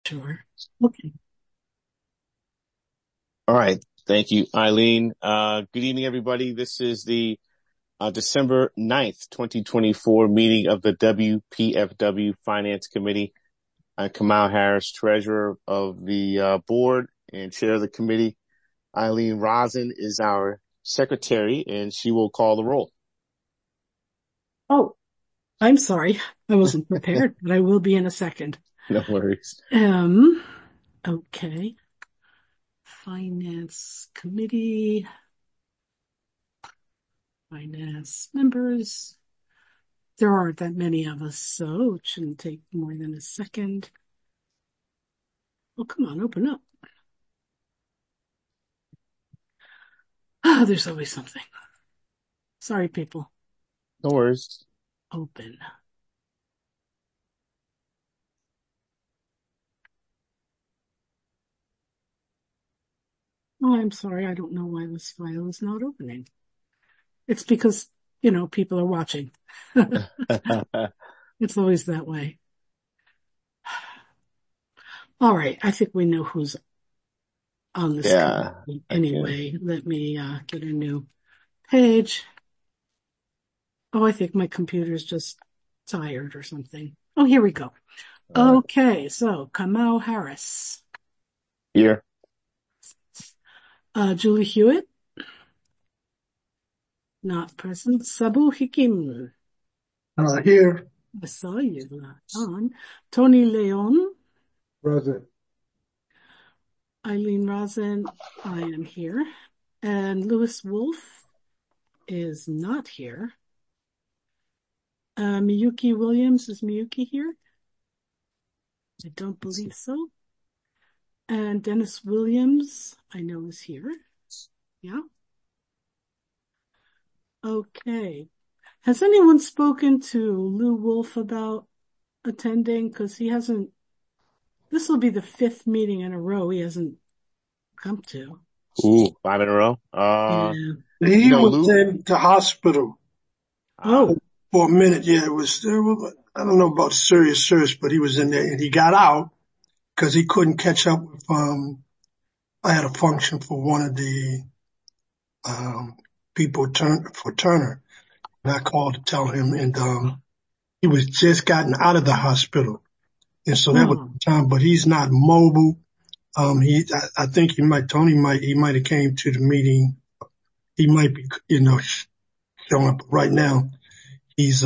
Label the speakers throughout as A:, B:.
A: Sure. Okay.
B: All right. Thank you, Eileen. Good evening, everybody. This is the December 9th, 2024 meeting of the WPFW Finance Committee. I'm Kamal Harris, treasurer of the board and chair of the committee. Eileen Rosin is our secretary, and she will call the roll.
A: Oh, I'm sorry. I wasn't prepared, but I will be in a second.
B: No worries.
A: Um, okay. Finance committee, finance members. There aren't that many of us, so it shouldn't take more than a second. Oh, come on, open up. Ah, there's always something. Sorry, people.
B: No worries.
A: Open. Oh, I'm sorry. I don't know why this file is not opening. It's because, people are watching. It's always that way. All right. I think we know who's on this
B: Yeah,
A: committee.
B: I can.
A: Anyway, let me get a new page. Oh, I think my computer's just tired or something. Oh, here we go.
B: All right.
A: Okay, so Kamau Harris,
B: Here.
A: Julie Hewitt, not present. Sabu Hikim,
C: Here,
A: I saw you on. Tony Leon,
C: present.
A: Eileen Rosen, I am here. And Louis Wolf is not here. Miyuki Williams, is Miyuki here? I don't believe so. And Dennis Williams, I know is here. Yeah. Okay. Has anyone spoken to Lou Wolf about attending? Because this will be the fifth meeting in a row he hasn't come to.
B: Ooh, 5 in a row.
A: Yeah.
C: He was
B: Lou.
C: in the hospital
B: Ah,
A: Oh,
C: for a minute. Yeah, I don't know about serious, but he was in there and he got out because he couldn't catch up with, I had a function for one of the, people for Turner, and I called to tell him, and, he was just gotten out of the hospital. And so that was
A: oh,
C: the time, but he's not mobile. I think he might have came to the meeting. He might be, showing up right now. He's,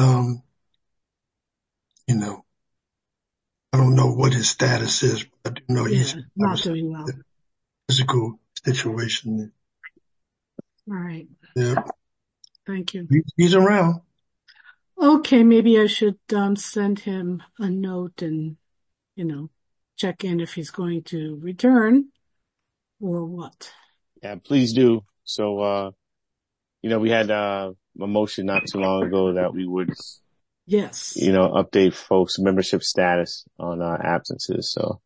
C: you know, I don't know what his status is, but I do know he's
A: yeah, not
C: obviously
A: doing
C: in
A: well.
C: a physical situation.
A: All right.
C: Yeah,
A: Thank you.
C: he's around.
A: Okay, maybe I should send him a note and, you know, check in if he's going to return or what.
B: yeah, please do. So, we had a motion not too long ago that we would,
A: Yes.
B: update folks' membership status on absences. So,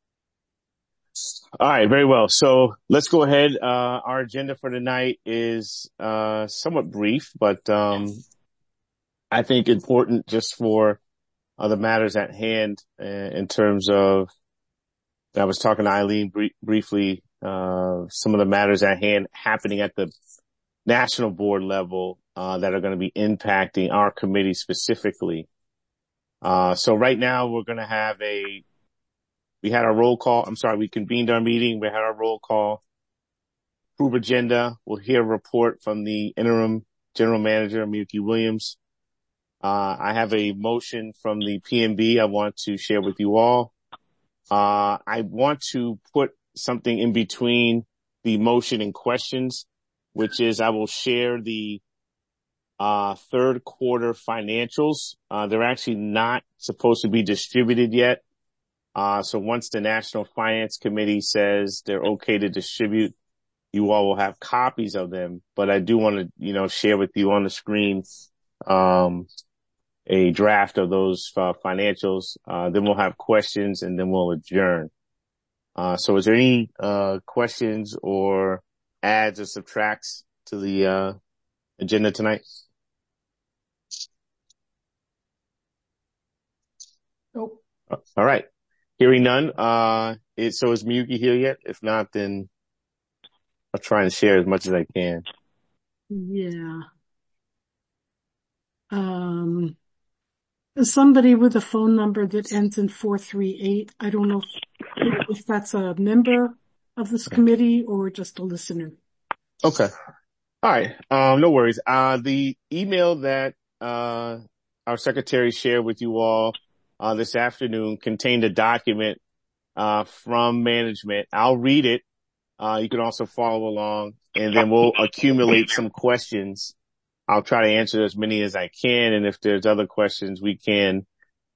B: all right, very well. So let's go ahead. Our agenda for tonight is somewhat brief, but I think important just for the matters at hand in terms of. I was talking to Eileen briefly. Some of the matters at hand happening at the national board level that are going to be impacting our committee specifically. So right now we're going to have we had our roll call. I'm sorry, we convened our meeting. We had our roll call. Approve agenda. We'll hear a report from the interim general manager, Miyuki Williams. I have a motion from the PMB I want to share with you all. I want to put something in between the motion and questions, which is I will share the third quarter financials. They're actually not supposed to be distributed yet. So once the National Finance Committee says they're okay to distribute, you all will have copies of them. But I do want to, share with you on the screen, a draft of those financials. Then we'll have questions and then we'll adjourn. So is there any questions or adds or subtracts to the agenda tonight?
A: Oh,
B: All right. Hearing none, so is Miyuki here yet? If not, then I'll try and share as much as I can.
A: Yeah. Somebody with a phone number that ends in 438. I don't know if that's a member of this committee or just a listener.
B: Okay. All right. No worries. The email that, our secretary shared with you all, this afternoon contained a document, from management. I'll read it. You can also follow along, and then we'll accumulate some questions. I'll try to answer as many as I can. And if there's other questions, we can,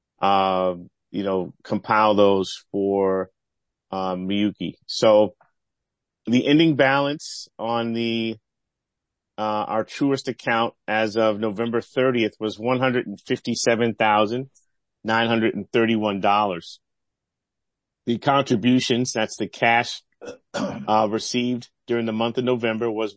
B: compile those for, Miyuki. So the ending balance on our Truist account as of November 30th was $157,931. The contributions, that's the cash, received during the month of November, was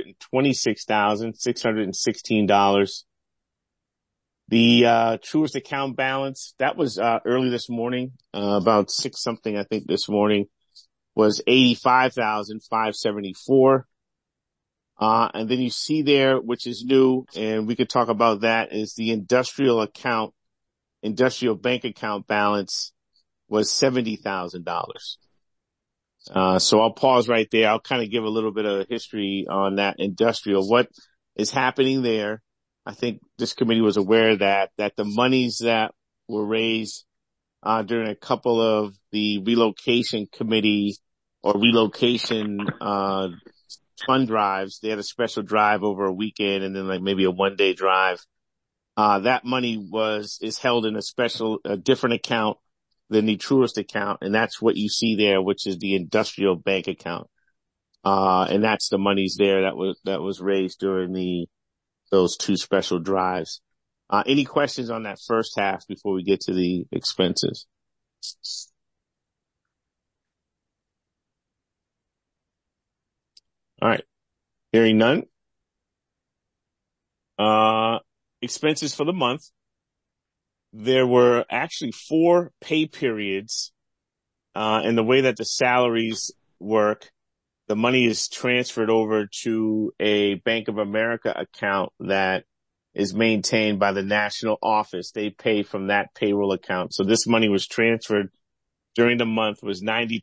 B: $126,616. The, Truist account balance, that was, early this morning, about 6 something, I think this morning, was $85,574. And then you see there, which is new, and we could talk about that, is the industrial bank account balance was $70,000. So I'll pause right there. I'll kind of give a little bit of history on that industrial. What is happening there? I think this committee was aware that the monies that were raised, during a couple of the relocation committee or relocation, fund drives. They had a special drive over a weekend and then like maybe a 1-day drive. That money is held in a different account than the Truist account. And that's what you see there, which is the industrial bank account. And that's the monies there that was raised during those 2 special drives. Any questions on that first half before we get to the expenses? All right. Hearing none. Expenses for the month. There were actually 4 pay periods, and the way that the salaries work, the money is transferred over to a Bank of America account that is maintained by the national office. They pay from that payroll account. So this money was transferred during the month was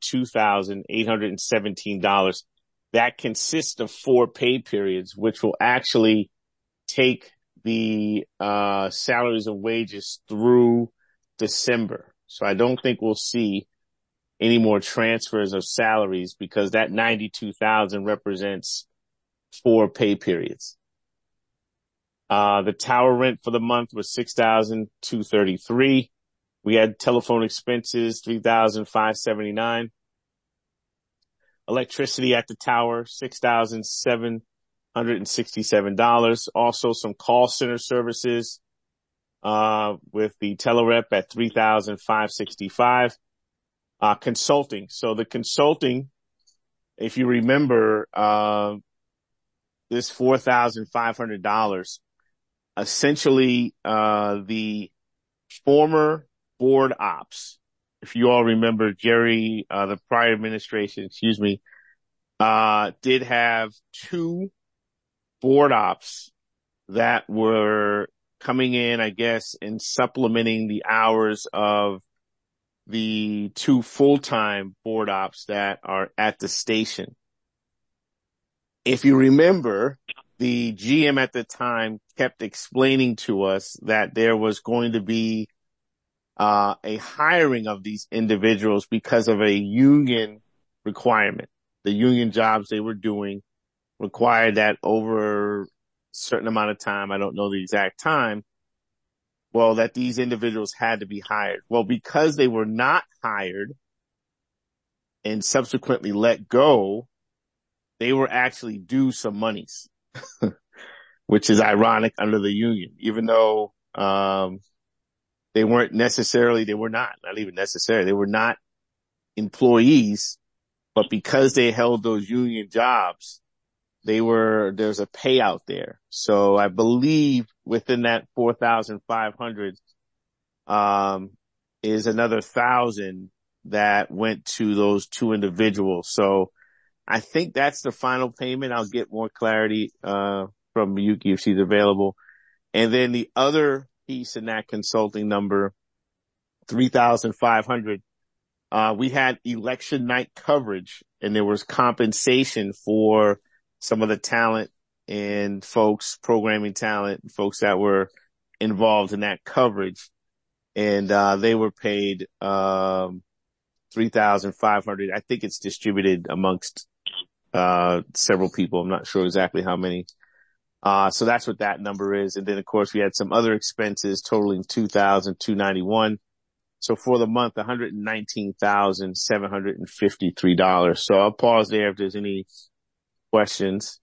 B: $92,817. That consists of 4 pay periods, which will actually take the salaries and wages through December. So I don't think we'll see any more transfers of salaries because that 92,000 represents 4 pay periods. The tower rent for the month was $6,233. We had telephone expenses, $3,579. Electricity at the tower, $6,767. Also some call center services, with the telerep at $3,565. Consulting. So the consulting, if you remember, this $4,500, essentially, the former board ops, if you all remember, Jerry, the prior administration, did have 2 board ops that were coming in, I guess, and supplementing the hours of the 2 full-time board ops that are at the station. If you remember, the GM at the time kept explaining to us that there was going to be a hiring of these individuals because of a union requirement. The union jobs they were doing required that over a certain amount of time, I don't know the exact time, well, that these individuals had to be hired. Well, because they were not hired and subsequently let go, they were actually due some monies, which is ironic under the union, even though, they were not employees, but because they held those union jobs, there's a payout there. So I believe within that 4,500, is another 1,000 that went to those two individuals. So I think that's the final payment. I'll get more clarity, from Miyuki if she's available. And then the other piece in that consulting number, 3,500, we had election night coverage and there was compensation for some of the talent and folks, programming talent, folks that were involved in that coverage. And, they were paid, 3,500. I think it's distributed amongst, several people. I'm not sure exactly how many. So that's what that number is. And then of course we had some other expenses totaling 2,291. So for the month, $119,753. So I'll pause there if there's any questions.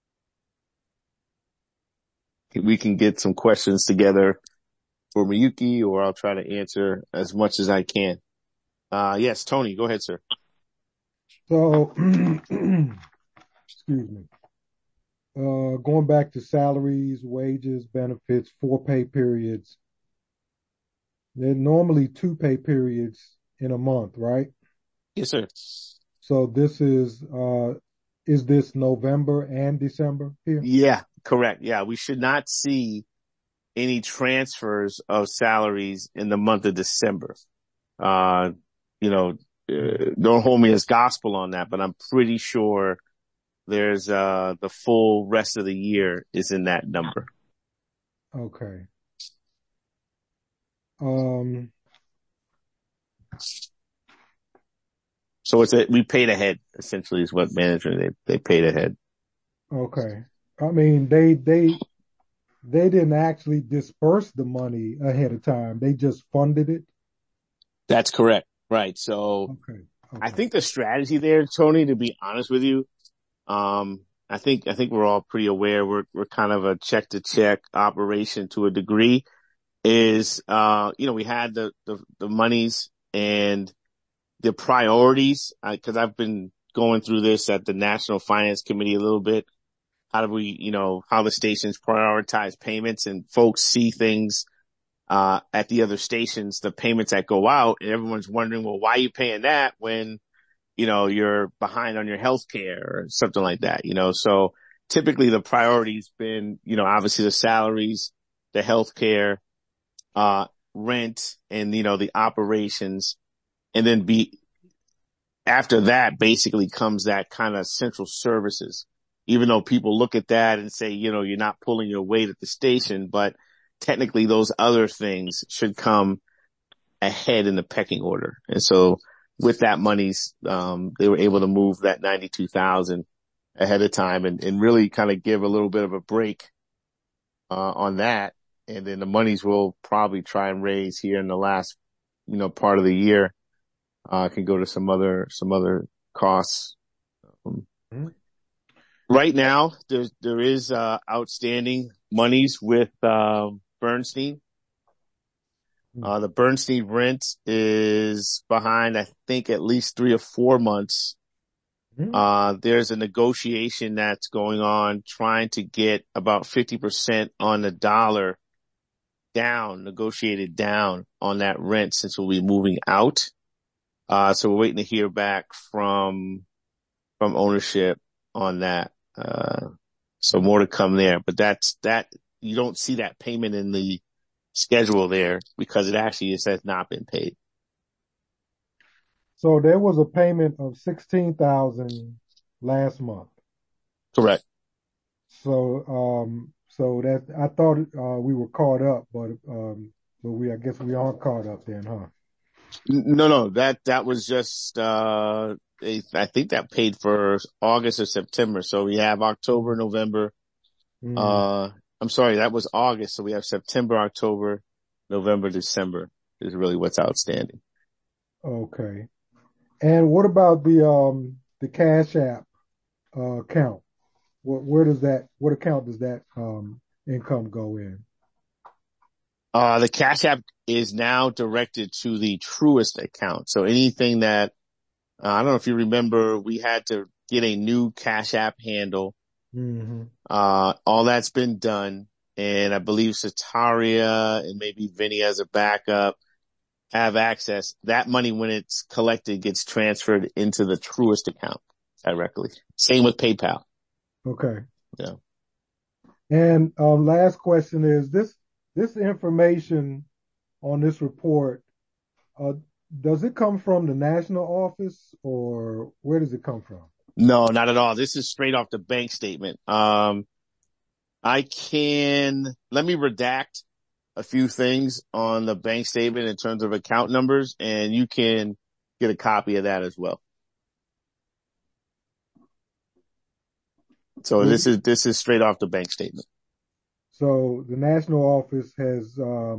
B: We can get some questions together for Miyuki, or I'll try to answer as much as I can. Yes, Tony, go ahead, sir.
D: So, excuse me. Going back to salaries, wages, benefits, 4 pay periods. There are normally 2 pay periods in a month, right?
B: Yes, sir.
D: So this is this November and December here?
B: Yeah, correct. Yeah, we should not see any transfers of salaries in the month of December. Don't hold me as gospel on that, but I'm pretty sure there's, the full rest of the year is in that number.
D: Okay.
B: So we paid ahead, essentially is what management, they paid ahead.
D: Okay. I mean, they didn't actually disperse the money ahead of time. They just funded it.
B: That's correct. Right. So
D: Okay.
B: I think the strategy there, Tony, to be honest with you, I think we're all pretty aware. We're kind of a check to check operation to a degree is, we had the monies and the priorities, cause I've been going through this at the National Finance Committee a little bit. How do we, how the stations prioritize payments, and folks see things, at the other stations, the payments that go out, and everyone's wondering, well, why are you paying that when, you're behind on your health care or something like that, so typically the priority's been, obviously the salaries, the health care, rent, and, the operations. And then after that basically comes that kind of central services, even though people look at that and say, you're not pulling your weight at the station, but technically those other things should come ahead in the pecking order. And so with that monies, they were able to move that 92,000 ahead of time and really kind of give a little bit of a break, on that. And then the monies will probably try and raise here in the last, part of the year, can go to some other costs. Right now, there is, outstanding monies with, Bernstein. The Bernstein rent is behind, I think, at least 3 or 4 months. There's a negotiation that's going on trying to get about 50% on the dollar negotiated down on that rent since we'll be moving out. So we're waiting to hear back from ownership on that. So more to come there, but that you don't see that payment in the schedule there because it has not been paid.
D: So there was a payment of 16,000 last month.
B: Correct.
D: So that I thought we were caught up, but I guess we aren't caught up then, huh?
B: No, that was just I think that paid for August or September. So we have October, November. I'm sorry, that was August. So we have September, October, November, December is really what's outstanding.
D: Okay. And what about the Cash App account? What account does that income go in?
B: The Cash App is now directed to the Truist account. So anything that, I don't know if you remember, we had to get a new Cash App handle. All that's been done. And I believe Sataria and maybe Vinny as a backup have access. That money, when it's collected, gets transferred into the Truist account directly. Same with PayPal.
D: Okay.
B: Yeah.
D: And last question is this information on this report, does it come from the national office or where does it come from?
B: No, not at all. This is straight off the bank statement. Let me redact a few things on the bank statement in terms of account numbers, and you can get a copy of that as well. So this is straight off the bank statement.
D: So the national office has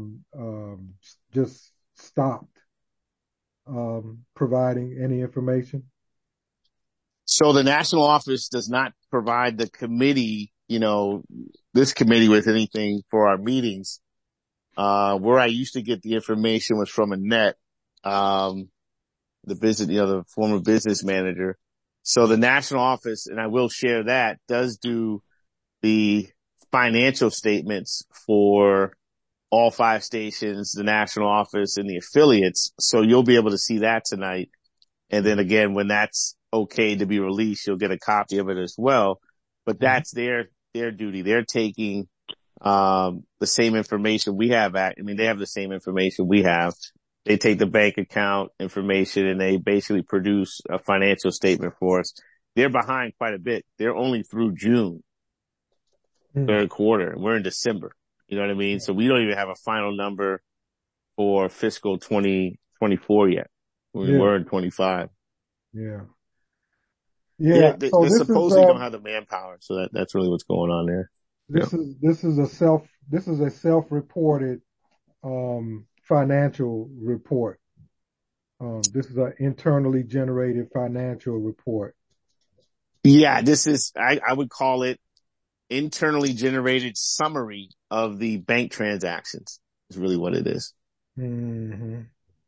D: just stopped providing any information.
B: So the national office does not provide the committee, this committee with anything for our meetings. Where I used to get the information was from Annette, the former business manager. So the national office, and I will share that, does do the financial statements for all 5 stations, the national office, and the affiliates. So you'll be able to see that tonight. And then again, when that's okay to be released, you'll get a copy of it as well. But that's their duty. They're taking the same information we have they have the same information we have. They take the bank account information and they basically produce a financial statement for us. They're behind quite a bit. They're only through June, third quarter. We're in December. You know what I mean? So we don't even have a final number for fiscal 2024 yet. We're in 25.
D: Yeah.
B: They're
D: So
B: supposedly don't have the manpower. So that's really what's going on there.
D: This is a self-reported financial report. This is an internally generated financial report.
B: Yeah, I would call it internally generated summary of the bank transactions is really what it is.
D: Mm-hmm.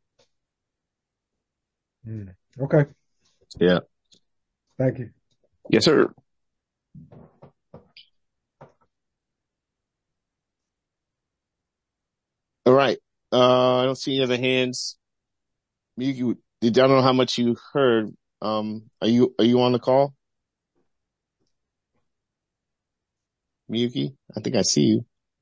D: Okay.
B: Yeah.
D: Thank you.
B: Yes, sir. All right. I don't see any other hands. Miyuki, I don't know how much you heard. Are you on the call? Miyuki, I think I see you.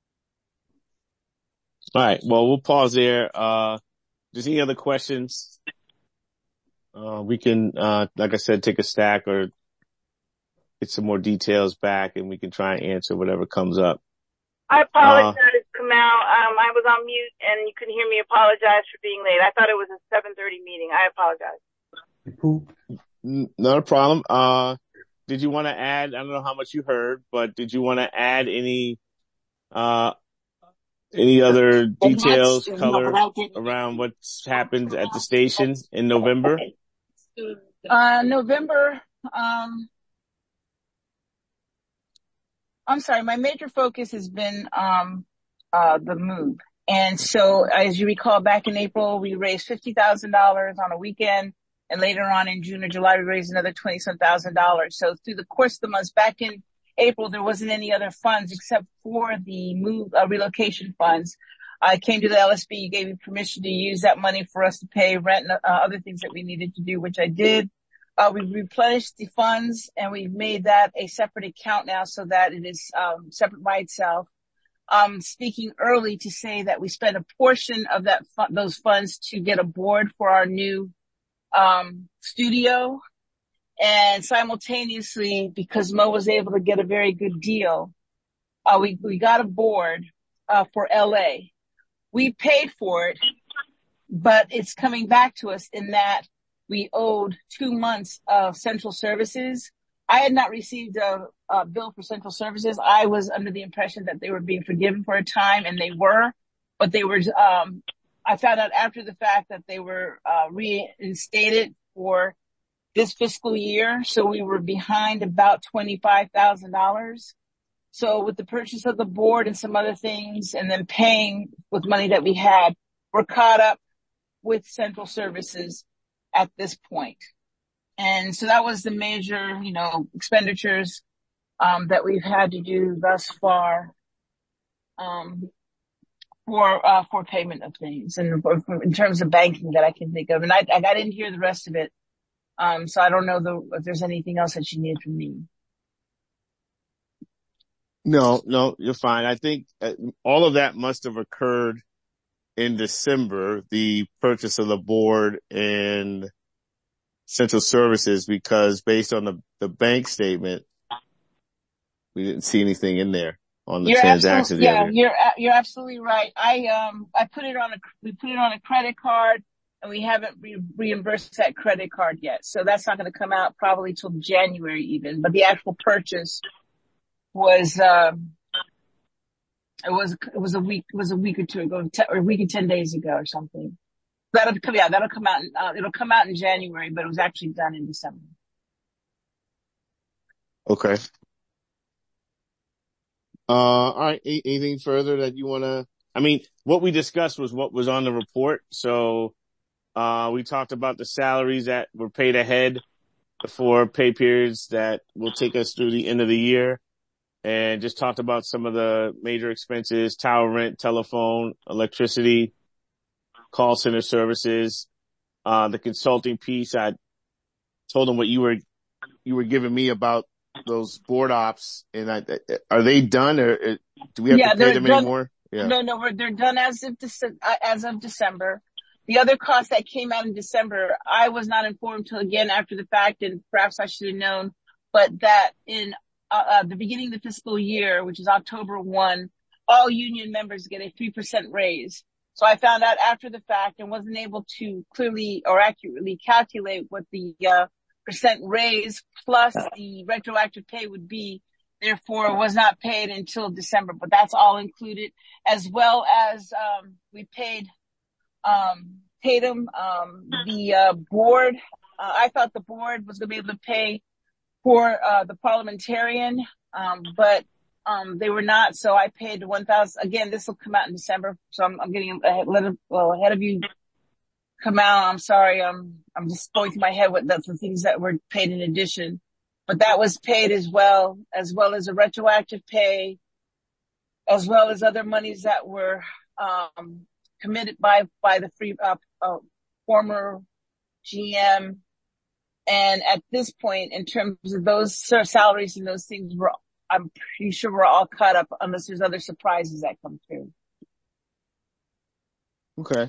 B: All right. Well, we'll pause there. Just any other questions? We can, like I said, take a stack or get some more details back and we can try and answer whatever comes up.
E: I apologize, Kamal. I was on mute and you couldn't hear me. Apologize for being late. I thought it was a 7:30 meeting. I apologize.
B: Not a problem. Did you want to add, I don't know how much you heard, but did you want to add any other details, color around what's happened at the station in November?
E: November, I'm sorry, my major focus has been, the move. And so as you recall, back in April, we raised $50,000 on a weekend. And later on in June or July, we raised another $20,000. So through the course of the months, back in April, there wasn't any other funds except for the relocation funds. I came to the LSB. You gave me permission to use that money for us to pay rent and other things that we needed to do, which I did. We replenished the funds and we've made that a separate account now so that it is separate by itself. Speaking early to say that we spent a portion of those funds to get a board for our new studio, and simultaneously, because Mo was able to get a very good deal, we got a board for LA. We paid for it, but it's coming back to us in that we owed 2 months of central services. I had not received a bill for central services. I was under the impression that they were being forgiven for a time, and they were, but they were, I found out after the fact that they were reinstated for this fiscal year. So we were behind about $25,000. So with the purchase of the board and some other things and then paying with money that we had, we're caught up with central services at this point. And so that was the major, expenditures, that we've had to do thus far. for payment of things and in terms of banking that I can think of. And I didn't hear the rest of it. So I don't know if there's anything else that you need from me.
B: No, you're fine. I think all of that must have occurred in December, the purchase of the board and central services, because based on the bank statement, we didn't see anything in there on the transactions.
E: You're absolutely right. We put it on a credit card, and we haven't reimbursed that credit card yet. So that's not going to come out probably till January even. But the actual purchase was, it was a week or two ago, or a week and 10 days ago or something. That'll come out, it'll come out in January, but it was actually done in December.
B: Okay. All right. Anything further that you want to, what we discussed was what was on the report. So, we talked about the salaries that were paid ahead for pay periods that will take us through the end of the year, and just talked about some of the major expenses: tower rent, telephone, electricity, call center services, the consulting piece. I told them what you were giving me about those board ops, and are they done, or do we have to pay them anymore?
E: Yeah. No, they're done as of December. The other cost that came out in December, I was not informed till again after the fact, and perhaps I should have known, but that in the beginning of the fiscal year, which is October 1, all union members get a 3% raise. So I found out after the fact and wasn't able to clearly or accurately calculate what the percent raise plus the retroactive pay would be. Therefore, was not paid until December, but that's all included, as well as we paid Tatum, the board. I thought the board was going to be able to pay for the parliamentarian, but they were not. So I paid $1,000. Again, this will come out in December, so I'm getting ahead of you. Come out. I'm sorry. I'm just going through my head with the things that were paid in addition, but that was paid as well as a retroactive pay, as well as other monies that were committed by the former GM. And at this point, in terms of those salaries and those things, I'm pretty sure we're all caught up, unless there's other surprises that come through.
B: Okay.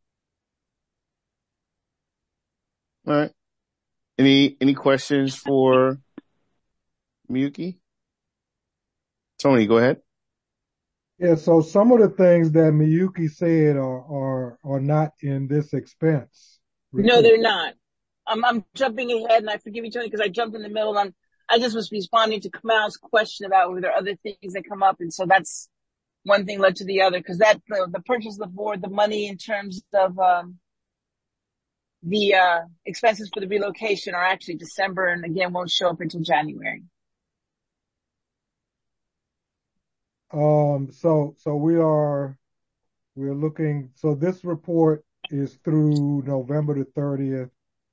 B: All right. Any questions for Miyuki? Tony, go ahead.
D: Yeah, so some of the things that Miyuki said are not in this expense report.
E: No, they're not. I'm jumping ahead, and I forgive you, Tony, because I jumped in the middle. I just was responding to Kamal's question about were there other things that come up, and so that's one thing led to the other, because that the purchase of the board, the money in terms of the expenses for the relocation are actually December, and again won't show up until January.
D: So we're looking. So this report is through November the 30th.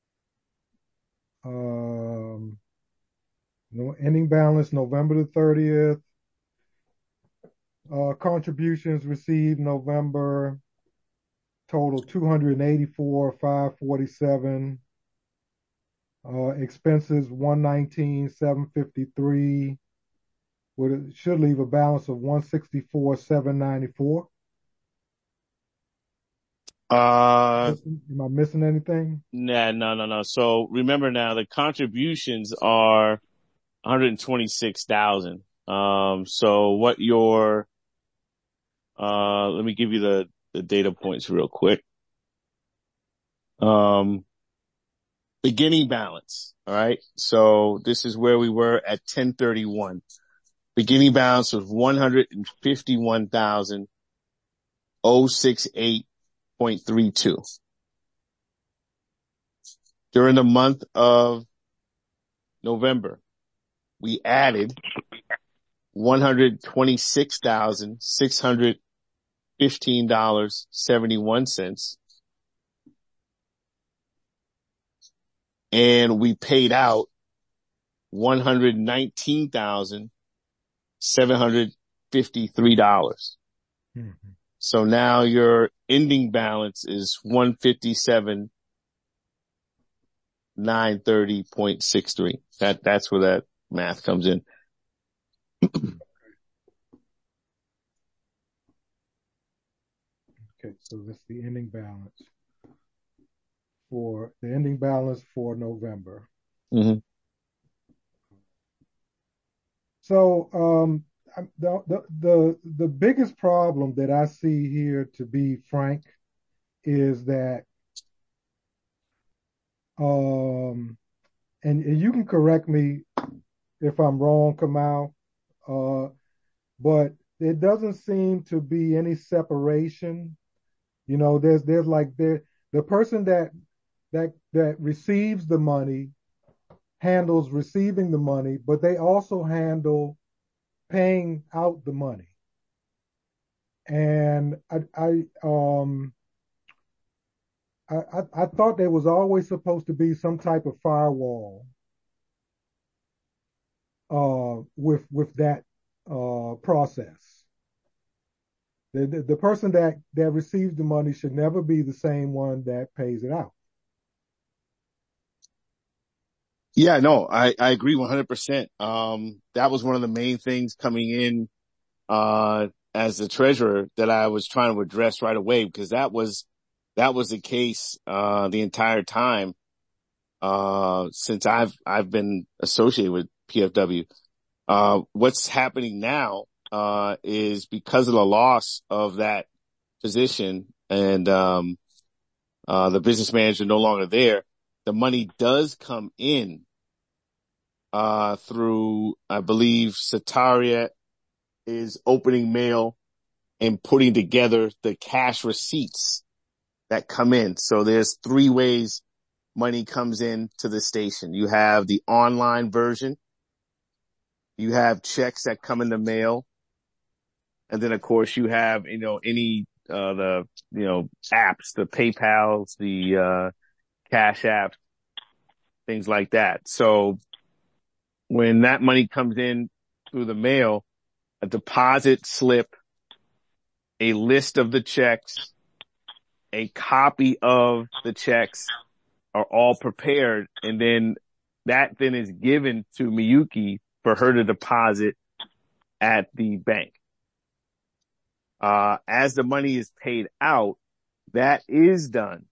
D: Ending balance November the 30th. Contributions received November, total 284,547. Expenses 119,753. Should leave a balance of 164,794. Am I missing anything?
B: No. So remember now, the contributions are 126,000. So what let me give you the data points real quick. Beginning balance. All right. So this is where we were at 10/31. Beginning balance was 151,068.32. During the month of November, we added $126,615.71. And we paid out $119,753.
D: Mm-hmm.
B: So now your ending balance is 157,930.63. That's where that math comes in.
D: Okay, so that's the ending balance for November.
B: Mm-hmm.
D: So the biggest problem that I see here, to be frank, is that and you can correct me if I'm wrong, Kamal, but there doesn't seem to be any separation. You know, there's like the person that receives the money handles receiving the money, but they also handle paying out the money. And I thought there was always supposed to be some type of firewall with that process. The person that receives the money should never be the same one that pays it out.
B: Yeah, no, I agree 100%. That was one of the main things coming in, as the treasurer that I was trying to address right away, because that was the case, the entire time, since I've been associated with PFW. What's happening now, is because of the loss of that position and, the business manager no longer there, the money does come in, through, I believe, Sataria is opening mail and putting together the cash receipts that come in. So there's 3 ways money comes in to the station. You have the online version. You have checks that come in the mail. And then of course you have, any, apps, the PayPals, the, Cash Apps, things like that. So when that money comes in through the mail, a deposit slip, a list of the checks, a copy of the checks are all prepared. And then that then is given to Miyuki for her to deposit at the bank. As the money is paid out, that is done,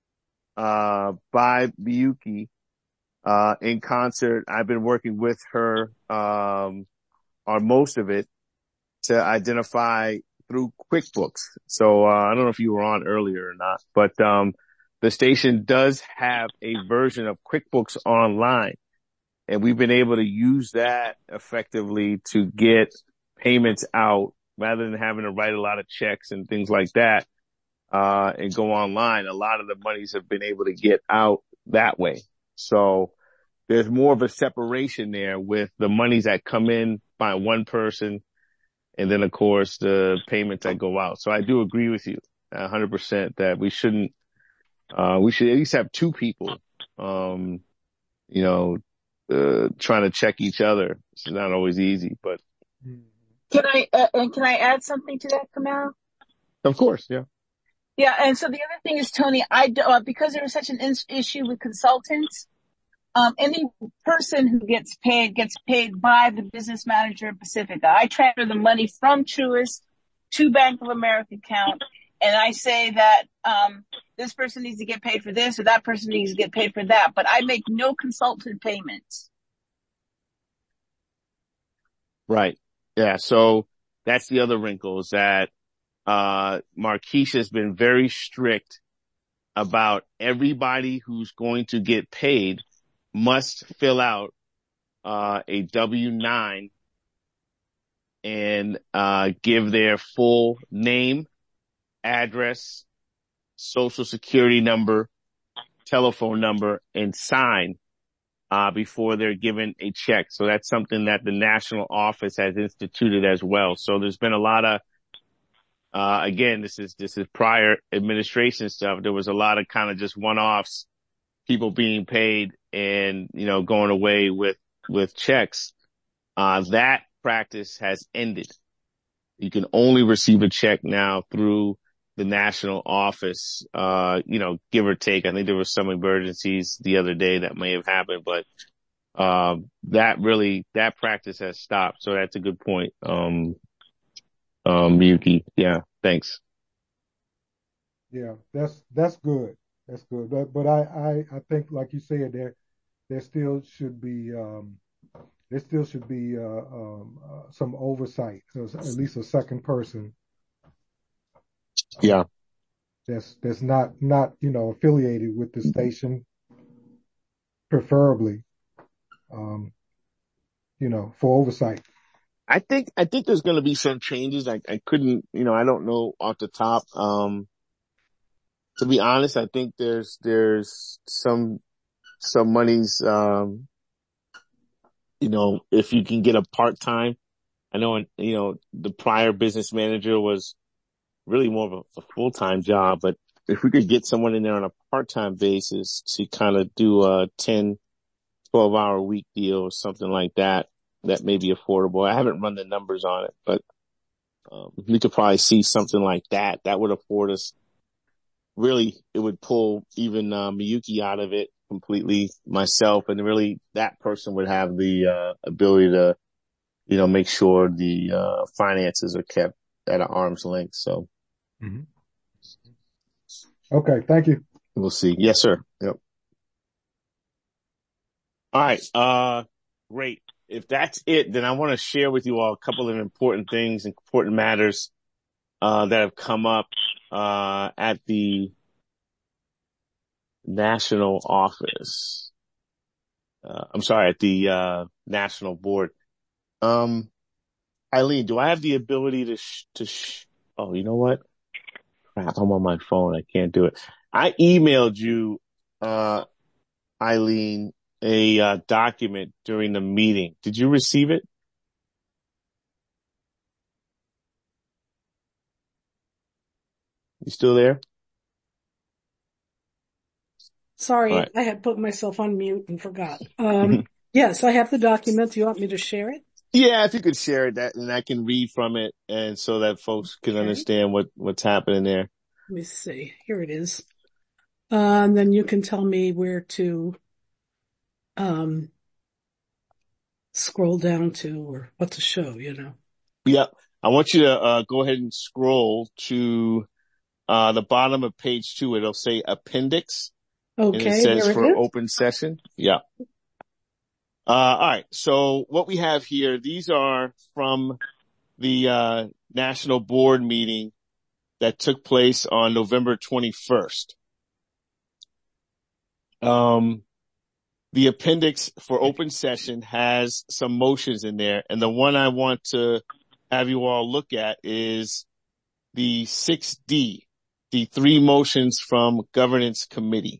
B: by Miyuki, in concert. I've been working with her, on most of it to identify through QuickBooks. So, I don't know if you were on earlier or not, but, the station does have a version of QuickBooks Online, and we've been able to use that effectively to get payments out rather than having to write a lot of checks and things like that, and go online. A lot of the monies have been able to get out that way. So there's more of a separation there with the monies that come in by one person and then, of course, the payments that go out. So I do agree with you 100% that we should at least have 2 people, trying to check each other. It's not always easy, but.
E: Can I add something to that, Kamal?
B: Of course. Yeah.
E: Yeah. And so the other thing is, Tony, because there was such an issue with consultants, any person who gets paid by the business manager in Pacifica. I transfer the money from Truist to Bank of America account, and I say that this person needs to get paid for this, or that person needs to get paid for that. But I make no consultant payments.
B: Right. Yeah. So that's the other wrinkle, is that Marquisha has been very strict about everybody who's going to get paid must fill out a W-9 and give their full name, address, social security number, telephone number, and sign before they're given a check. So that's something that the national office has instituted as well. So there's been a lot of again, this is prior administration stuff. There was a lot of kind of just one-offs, people being paid and, going away with checks. That practice has ended. You can only receive a check now through the national office, give or take. I think there were some emergencies the other day that may have happened, but that practice has stopped. So that's a good point. Miyuki. Yeah. Thanks.
D: Yeah, that's good. That's good. But I think, like you said, there still should be some oversight, so at least a second person
B: Yeah.
D: that's not affiliated with the station, preferably, for oversight.
B: I think there's going to be some changes. I couldn't, I don't know off the top. To be honest, I think there's some monies, if you can get a part-time. I know, the prior business manager was really more of a full-time job, but if we could get someone in there on a part-time basis to kind of do a 10, 12-hour week deal or something like that, that may be affordable. I haven't run the numbers on it, but we could probably see something like that. That would afford us, really, it would pull even Miyuki out of it completely, myself, and really that person would have the ability to, make sure the finances are kept at an arm's length. So
D: Mm-hmm. Okay, thank you.
B: we'll see. Yes, sir. Yep. All right. Great. If that's it, then I want to share with you all a couple of important things, important matters, that have come up, at the national office. I'm sorry, at the, national board. Eileen, do I have the ability oh, you know what? Crap, I'm on my phone. I can't do it. I emailed you, Eileen, a document during the meeting. Did you receive it? You still there?
A: Sorry,
B: All right.
A: I had put myself on mute and forgot. Yes, I have the document. Do you want me to share it?
B: Yeah, if you could share it, and I can read from it, and so that folks can
A: Okay.
B: understand what's happening there.
A: Let me see. Here it is. And then you can tell me where to scroll down to or what to show,
B: Yep. I want you to go ahead and scroll to the bottom of page 2. It'll say appendix, and it
A: Okay,
B: says
A: there it
B: for
A: is.
B: open session. Yeah. All right. So what we have here, these are from the national board meeting that took place on November 21st. The appendix for open session has some motions in there, and the one I want to have you all look at is the 6D, the 3 motions from governance committee.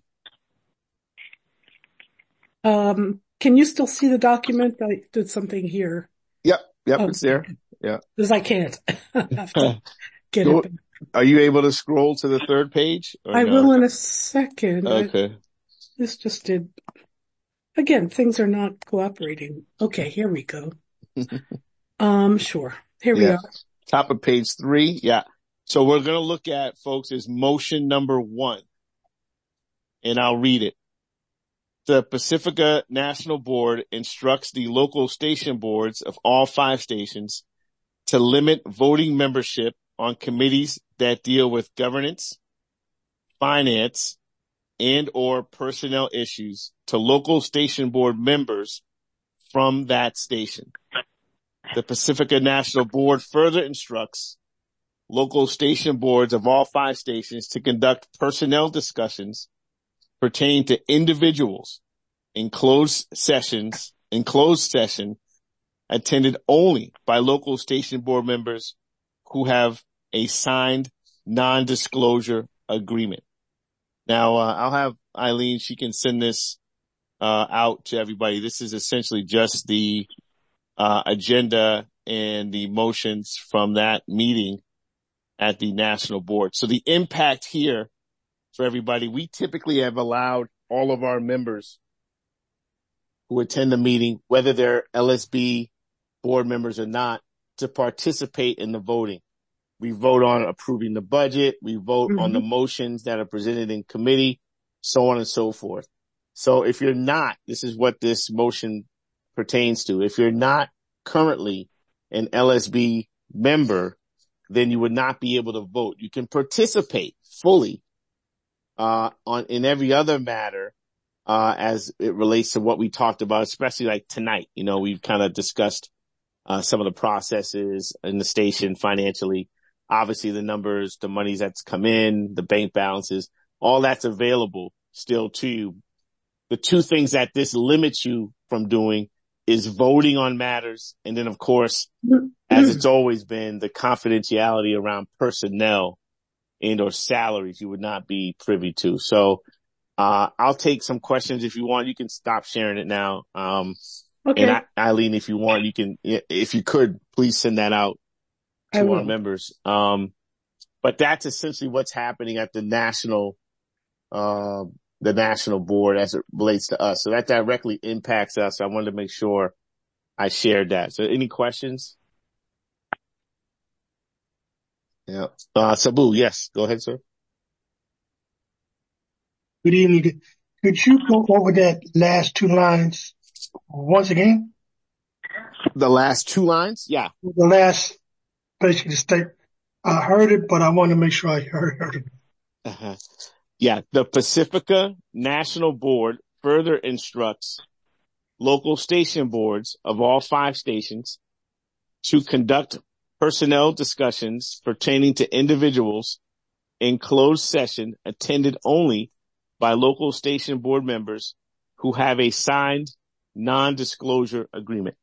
A: Can you still see the document? I did something here.
B: Yep,
A: Oh,
B: it's there. Yeah.
A: because I can't. I have to get it.
B: Are you able to scroll to the 3rd page?
A: I will in a second.
B: Okay.
A: This just did. Again, things are not cooperating. Okay, here we go. Sure. Here we are.
B: Top of page 3. Yeah. So we're going to look at, folks, is motion number 1. And I'll read it. The Pacifica National Board instructs the local station boards of all 5 stations to limit voting membership on committees that deal with governance, finance, and or personnel issues to local station board members from that station. The Pacifica National Board further instructs local station boards of all 5 stations to conduct personnel discussions pertaining to individuals in closed session attended only by local station board members who have a signed non-disclosure agreement. Now, I'll have Eileen, she can send this out to everybody. This is essentially just the agenda and the motions from that meeting at the national board. So the impact here for everybody, we typically have allowed all of our members who attend the meeting, whether they're LSB board members or not, to participate in the voting. We vote on approving the budget. We vote on the motions that are presented in committee, so on and so forth. So if you're not, this is what this motion pertains to. If you're not currently an LSB member, then you would not be able to vote. You can participate fully, in every other matter, as it relates to what we talked about, especially like tonight. You know, we've kind of discussed, some of the processes in the station financially. Obviously the numbers, the monies that's come in, the bank balances, all that's available still to you. The two things that this limits you from doing is voting on matters. And then of course, as it's always been, the confidentiality around personnel and or salaries you would not be privy to. So, I'll take some questions if you want. You can stop sharing it now.
A: Okay.
B: And Eileen, if you want, you can, if you could, please send that out to our members. But that's essentially what's happening at the national board as it relates to us. So that directly impacts us. I wanted to make sure I shared that. So any questions? Yeah. Sabu, yes, go ahead, sir.
C: Good evening. Could you go over that last two lines once again?
B: The last two lines? Yeah.
C: The last, basically the state. I heard it, but I want to make sure I heard it.
B: Uh-huh. Yeah. The Pacifica National Board further instructs local station boards of all 5 stations to conduct personnel discussions pertaining to individuals in closed session attended only by local station board members who have a signed non-disclosure agreement.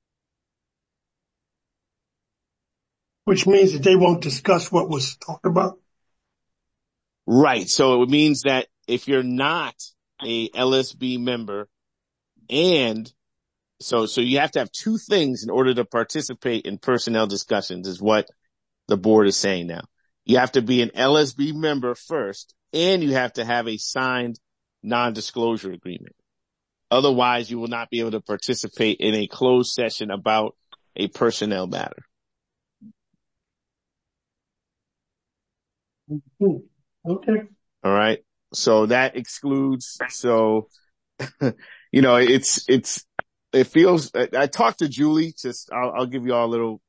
C: Which means that they won't discuss what was talked about.
B: Right. So it means that if you're not a LSB member, and so you have to have 2 things in order to participate in personnel discussions is what the board is saying now. You have to be an LSB member first, and you have to have a signed non-disclosure agreement. Otherwise, you will not be able to participate in a closed session about a personnel matter.
C: Okay.
B: All right. So that excludes, so, you know, it feels, I talked to Julie, I'll give you all a little,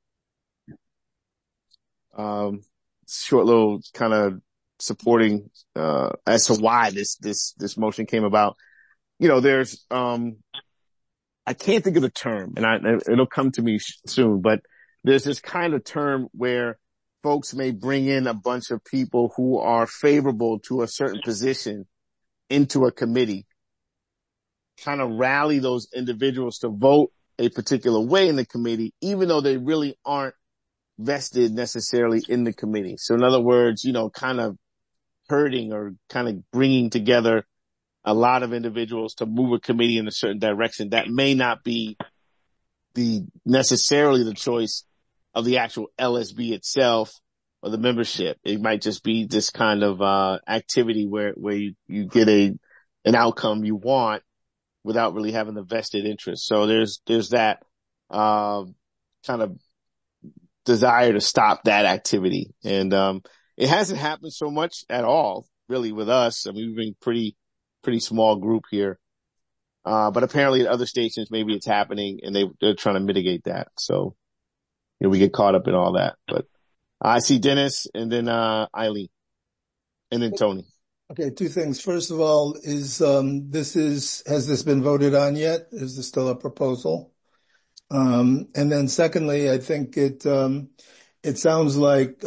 B: short little kind of supporting, as to why this motion came about. You know, there's, I can't think of the term, and it'll come to me soon, but there's this kind of term where folks may bring in a bunch of people who are favorable to a certain position into a committee, kind of rally those individuals to vote a particular way in the committee, even though they really aren't vested necessarily in the committee. So in other words, you know, kind of herding or kind of bringing together a lot of individuals to move a committee in a certain direction that may not be necessarily the choice of the actual LSB itself or the membership. It might just be this kind of, activity where you get an outcome you want without really having the vested interest. So there's that, kind of desire to stop that activity. And, it hasn't happened so much at all really with us. I mean, we've been pretty small group here. But apparently at other stations, maybe it's happening and they're trying to mitigate that. So, you know, we get caught up in all that, but I see Dennis and then, Eileen and then Tony.
F: Okay. 2 things. First of all, has this been voted on yet? Is this still a proposal? And then secondly, I think it sounds like,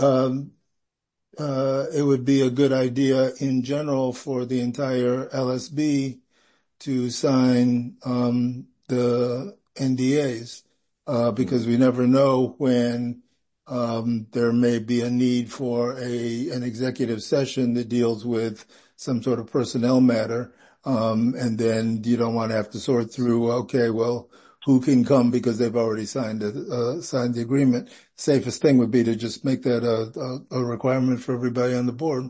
F: it would be a good idea in general for the entire LSB to sign the NDAs, because we never know when there may be a need for an executive session that deals with some sort of personnel matter, and then you don't want to have to sort through, okay, well, who can come because they've already signed the agreement. Safest thing would be to just make that a requirement for everybody on the board.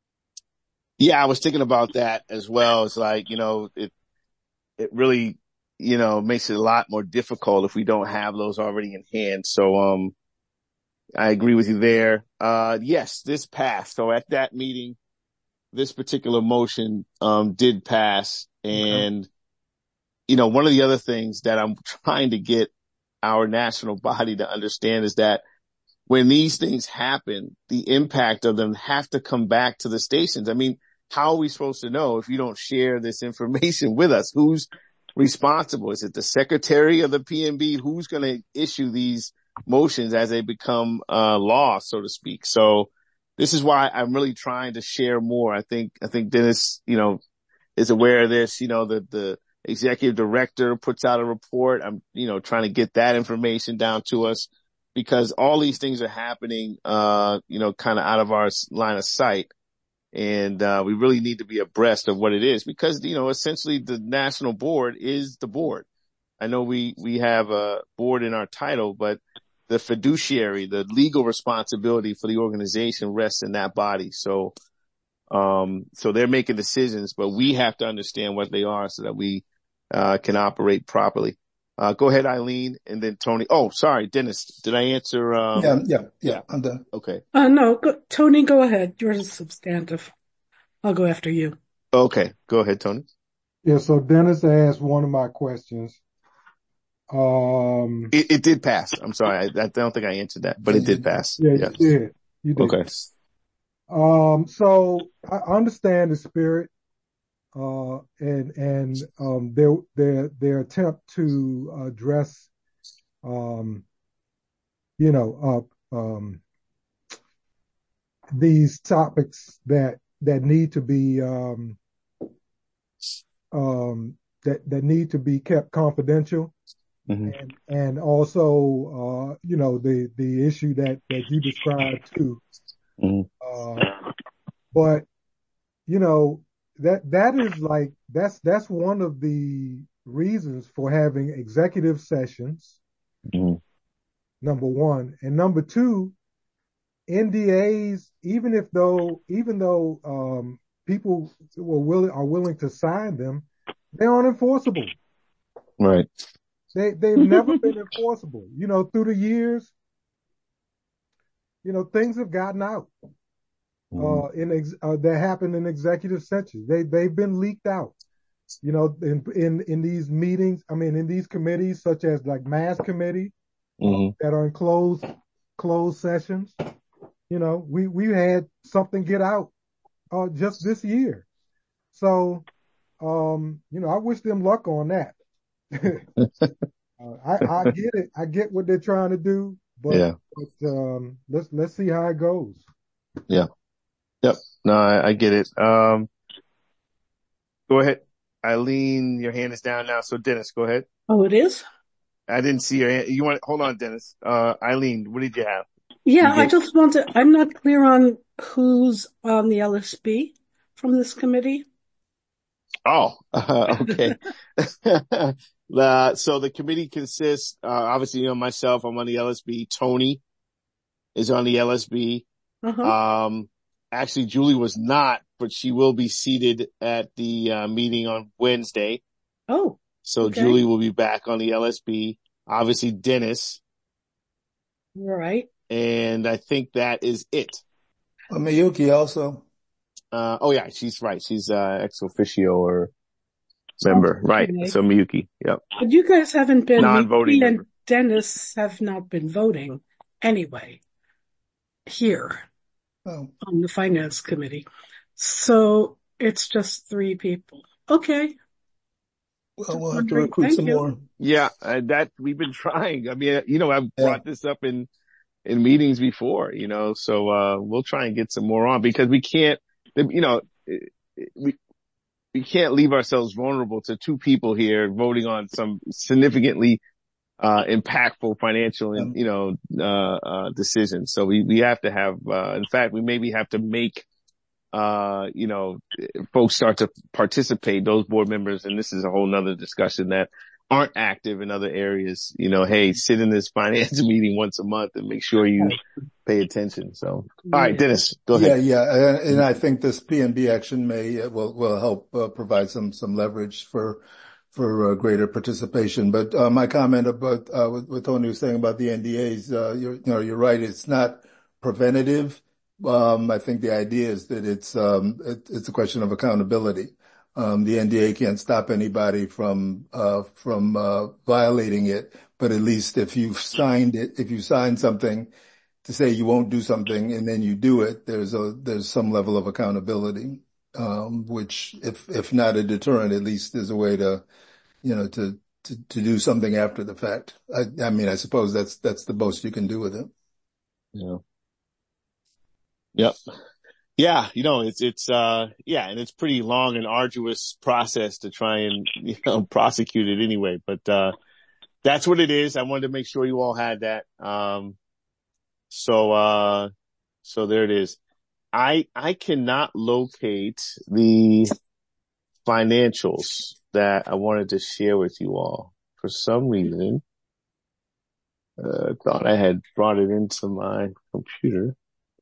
B: Yeah, I was thinking about that as well. It's like, you know, it really makes it a lot more difficult if we don't have those already in hand. So, I agree with you there. Yes, this passed. So at that meeting, this particular motion, did pass. And, one of the other things that I'm trying to get our national body to understand is that when these things happen, the impact of them have to come back to the stations. I mean, how are we supposed to know if you don't share this information with us? Who's responsible? Is it the secretary of the PNB? Who's going to issue these motions as they become law, so to speak? So this is why I'm really trying to share more. I think Dennis, is aware of this. The executive director puts out a report. I'm, trying to get that information down to us because all these things are happening, kind of out of our line of sight. And, we really need to be abreast of what it is because, essentially the national board is the board. I know we have a board in our title, but the fiduciary, the legal responsibility for the organization rests in that body. So they're making decisions, but we have to understand what they are so that we, can operate properly. Go ahead, Eileen, and then Tony. Oh, sorry, Dennis. Did I answer?
F: Yeah. I'm done.
B: Okay.
A: No, Tony, go ahead. Yours is substantive. I'll go after you.
B: Okay. Go ahead, Tony.
D: Yeah. So Dennis asked one of my questions.
B: It did pass. I'm sorry. I don't think I answered that, but it did pass.
D: Yeah,
B: Yes.
D: you did.
B: Okay.
D: So I understand the spirit, their attempt to address, these topics that need to be, that need to be kept confidential.
B: Mm-hmm.
D: And also, the issue that you described too.
B: Mm-hmm.
D: But, that is like, that's one of the reasons for having executive sessions.
B: Mm-hmm.
D: Number one. And number two, NDAs, even though people are willing to sign them, they aren't enforceable.
B: Right.
D: They've never been enforceable. Through the years, things have gotten out. That happened in executive sessions. They've been leaked out. In these meetings, in these committees, such as like mass committee, that are in closed sessions. We had something get out, just this year. So, I wish them luck on that. I get it. I get what they're trying to do, but let's see how it goes.
B: Yeah. Yep. No, I get it. Go ahead. Eileen, your hand is down now. So Dennis, go ahead.
A: Oh, it is?
B: I didn't see your hand. Hold on, Dennis. Eileen, what did you have?
A: Yeah, I'm not clear on who's on the LSB from this committee.
B: Oh, okay. So the committee consists, obviously, myself, I'm on the LSB. Tony is on the LSB.
A: Uh-huh.
B: Actually, Julie was not, but she will be seated at the meeting on Wednesday.
A: Oh,
B: so
A: okay.
B: Julie will be back on the LSB. Obviously, Dennis.
A: All right.
B: And I think that is it.
F: Miyuki also.
B: Oh yeah, she's right. She's ex officio or member, right? So Miyuki, yep.
A: But you guys haven't been
B: non-voting
A: and
B: member.
A: Dennis have not been voting anyway here on the finance committee. So it's just 3 people. Okay.
F: Well, we'll have to recruit some more.
B: Yeah, that we've been trying. I mean, I've brought this up in meetings before, so we'll try and get some more on because we can't, we can't leave ourselves vulnerable to 2 people here voting on some significantly impactful financial and decisions. So we have to have in fact we maybe have to make folks start to participate, those board members, and this is a whole nother discussion, that aren't active in other areas. Hey, sit in this finance meeting once a month and make sure you pay attention. So, all right, Dennis, go ahead.
F: Yeah. And I think this PNB action will help provide some leverage for greater participation. But my comment about what Tony was saying about the NDAs, you're right. It's not preventative. I think the idea is that it's a question of accountability. The NDA can't stop anybody from violating it, but at least if you sign something to say you won't do something and then you do it, there's some level of accountability, which if not a deterrent, at least there's a way to do something after the fact. I mean, I suppose that's the most you can do with it.
B: Yeah. Yep. Yeah. And it's pretty long and arduous process to try and, prosecute it anyway. But, that's what it is. I wanted to make sure you all had that. So there it is. I cannot locate the financials that I wanted to share with you all for some reason. Thought I had brought it into my computer.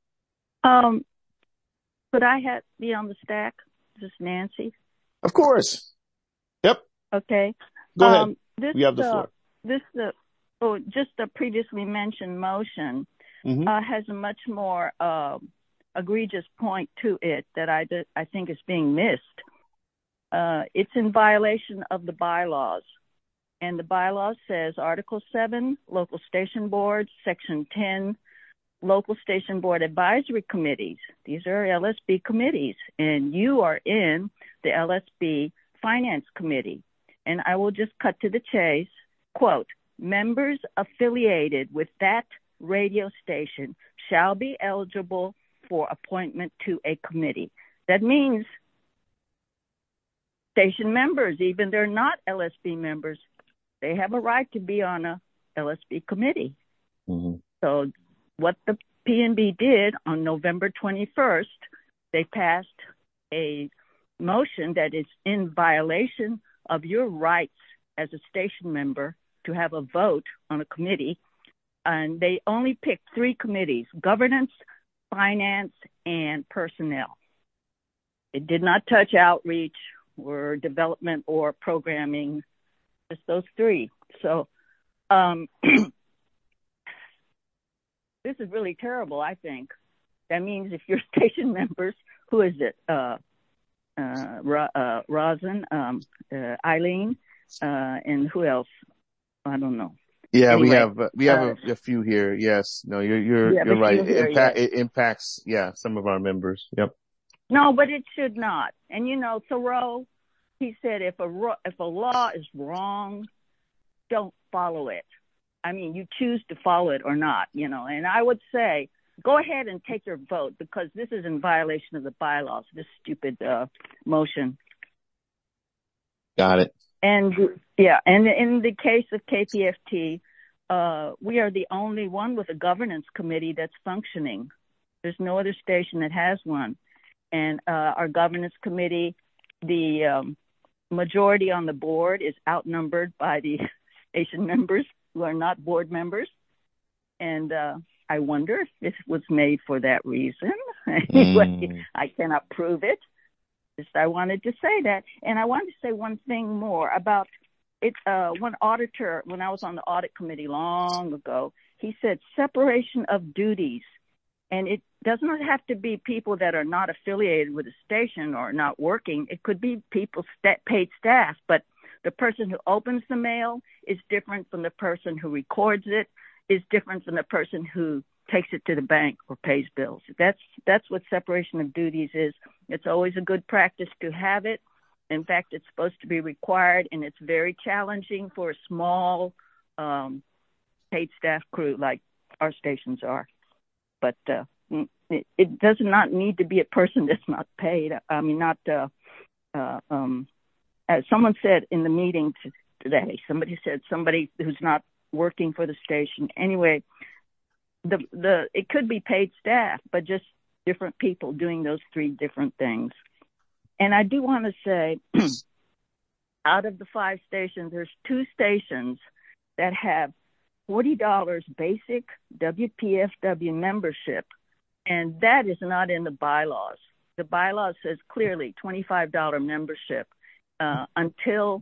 G: Could I be on the stack? This is Nancy.
B: Of course. Yep.
G: Okay.
B: Go ahead. You have the floor.
G: Just the previously mentioned motion has a much more egregious point to it that I think is being missed. It's in violation of the bylaws. And the bylaws says Article 7, Local Station Boards, Section 10, Local Station Board Advisory Committees. These are LSB committees, and you are in the LSB Finance Committee. And I will just cut to the chase. Quote, members affiliated with that radio station shall be eligible for appointment to a committee. That means station members, even they're not LSB members, they have a right to be on a LSB committee. So what the PNB did on November 21st, they passed a motion that is in violation of your rights as a station member to have a vote on a committee. And they only picked 3 committees: governance, finance, and personnel. It did not touch outreach or development or programming, just those 3. So this is really terrible, I think. That means if you're station members, who is it? Rosin, Eileen, and who else? I don't know.
B: Yeah,
G: anyway,
B: we have a few here. Yes. No, you're right. It impacts, some of our members. Yep.
G: No, but it should not. And Thoreau, he said, if a law is wrong, don't follow it. I mean, you choose to follow it or not, and I would say, go ahead and take your vote, because this is in violation of the bylaws, this stupid motion.
B: Got it.
G: And in the case of KPFT, we are the only one with a governance committee that's functioning. There's no other station that has one. And our governance committee, the majority on the board is outnumbered by the station members who are not board members. And I wonder if this was made for that reason. Anyway, I cannot prove it. Just I wanted to say that. And I wanted to say one thing more about it. One auditor, when I was on the audit committee long ago, he said separation of duties. And it does not have to be people that are not affiliated with a station or not working. It could be people, paid staff, but the person who opens the mail is different from the person who records it, is different from the person who takes it to the bank or pays bills. That's what separation of duties is. It's always a good practice to have it. In fact, it's supposed to be required, and it's very challenging for a small paid staff crew like our stations are. But it does not need to be a person that's not paid. I mean, not as someone said in the meeting today, somebody said somebody who's not working for the station. Anyway, it could be paid staff, but just different people doing those 3 different things. And I do want to say, out of the 5 stations, there's 2 stations that have $40 basic WPFW membership, and that is not in the bylaws. The bylaws says clearly $25 membership until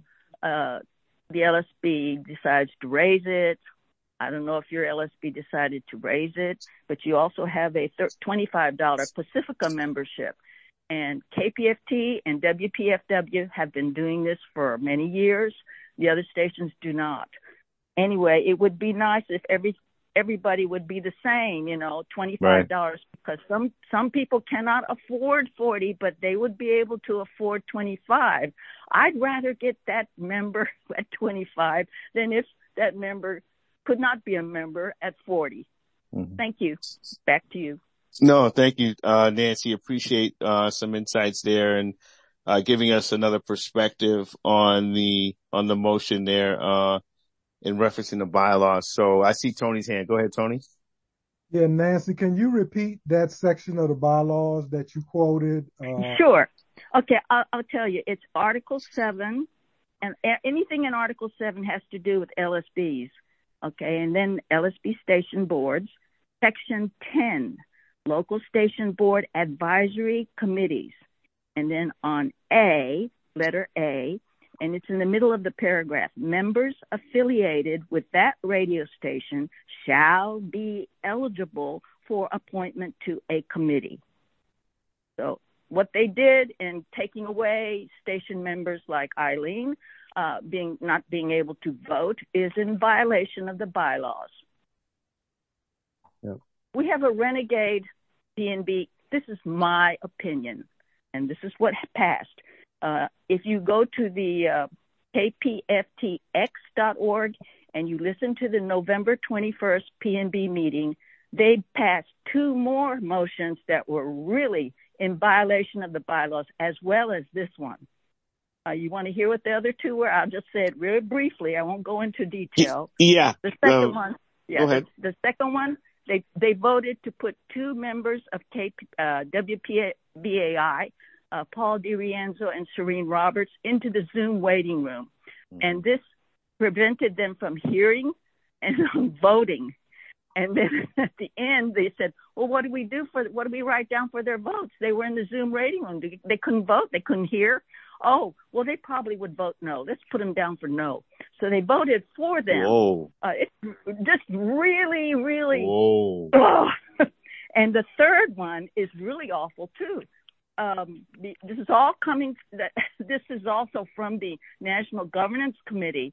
G: the LSB decides to raise it. I don't know if your LSB decided to raise it, but you also have a $25 Pacifica membership. And KPFT and WPFW have been doing this for many years. The other stations do not. Anyway, it would be nice if everybody would be the same, $25, right, because some people cannot afford 40, but they would be able to afford 25. I'd rather get that member at 25 than if that member could not be a member at 40. Mm-hmm. Thank you. Back to you.
B: No, thank you, Nancy. Appreciate some insights there and giving us another perspective on the motion there in referencing the bylaws. So I see Tony's hand. Go ahead, Tony.
D: Yeah, Nancy, can you repeat that section of the bylaws that you quoted?
G: Sure. Okay, I'll tell you. It's Article 7, and anything in Article 7 has to do with LSBs. Okay, and then LSB station boards. Section 10. Local station board advisory committees. And then on A, letter A, and it's in the middle of the paragraph, members affiliated with that radio station shall be eligible for appointment to a committee. So what they did in taking away station members like Eileen not being able to vote is in violation of the bylaws. Yep. We have a renegade PNB. This is my opinion, and this is what passed. If you go to the kpftx.org and you listen to the November 21st PNB meeting, they passed 2 more motions that were really in violation of the bylaws, as well as this one. You want to hear what the other 2 were? I'll just say it really briefly. I won't go into detail.
B: Yeah.
G: The second one. Yeah.
B: Go ahead.
G: The second one. They voted to put 2 members of WPBAI, Paul DiRienzo and Serene Roberts, into the Zoom waiting room. And this prevented them from hearing and voting. And then at the end, they said, well, what do we write down for their votes? They were in the Zoom waiting room. They couldn't vote. They couldn't hear. Oh, well, they probably would vote no. Let's put them down for no. So they voted for them.
B: Whoa.
G: It's just really, really.
B: Whoa.
G: And the third one is really awful, too. This is all coming. This is also from the National Governance Committee.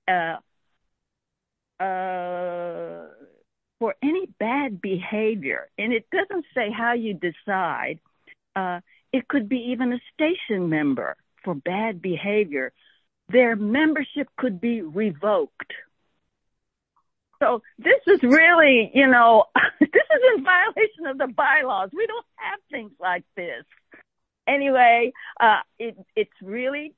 G: For any bad behavior, and it doesn't say how you decide, it could be even a station member for bad behavior. Their membership could be revoked. So this is really, this is in violation of the bylaws. We don't have things like this. Anyway, it's really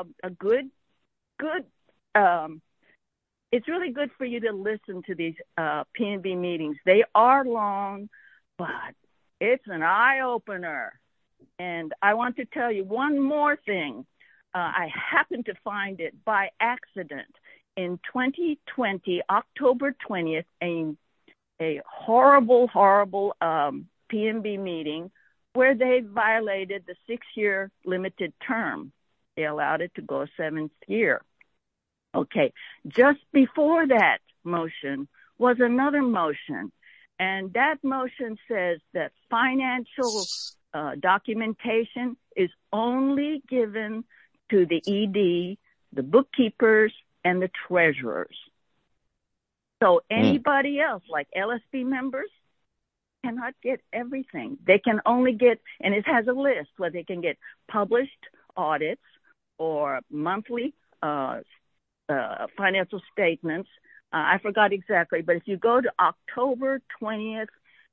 G: it's really good for you to listen to these PNB meetings. They are long, but it's an eye-opener. And I want to tell you one more thing. I happened to find it by accident. In 2020, October 20th, a horrible PNB meeting where they violated the 6-year limited term. They allowed it to go a 7th year. Okay, just before that motion was another motion, and that motion says that financial documentation is only given to the ED, the bookkeepers, and the treasurers. So anybody else, like LSB members, cannot get everything. They can only get, and it has a list where they can get published audits or monthly financial statements. I forgot exactly, but if you go to October 20th,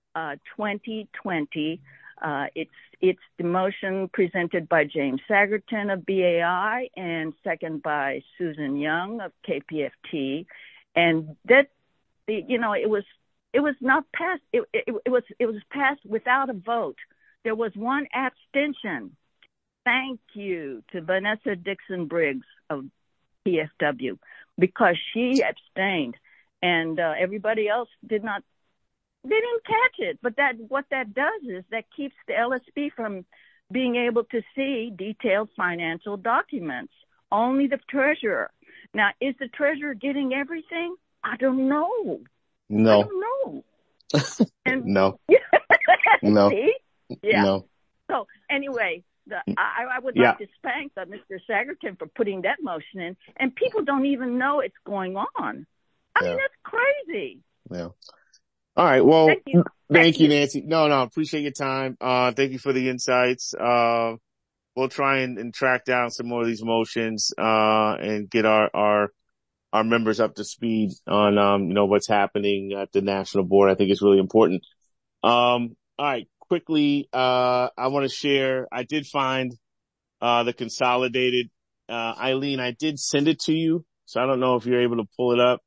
G: 2020, it's the motion presented by James Sagerton of BAI and second by Susan Young of KPFT, and that it was not passed. It was passed without a vote. There was one abstention. Thank you to Vanessa Dixon Briggs of PFW, because she abstained, and everybody else didn't catch it. But what that does is that keeps the LSP from being able to see detailed financial documents only the treasurer. Now, is the treasurer getting everything? I don't know.
B: No.
G: I don't know. And
B: No. No.
G: See? Yeah.
B: No.
G: So anyway, I would
B: Yeah.
G: like to thank Mr. Sagerton for putting that motion in, and people don't even know it's going on. I mean, that's crazy.
B: Yeah. All right. Well,
G: Thank
B: you,
G: you.
B: Nancy. No, appreciate your time. Thank you for the insights. We'll try and track down some more of these motions, and get our members up to speed on, what's happening at the national board. I think it's really important. All right. Quickly, I want to share, I did find, the consolidated, Eileen, I did send it to you. So I don't know if you're able to pull it up.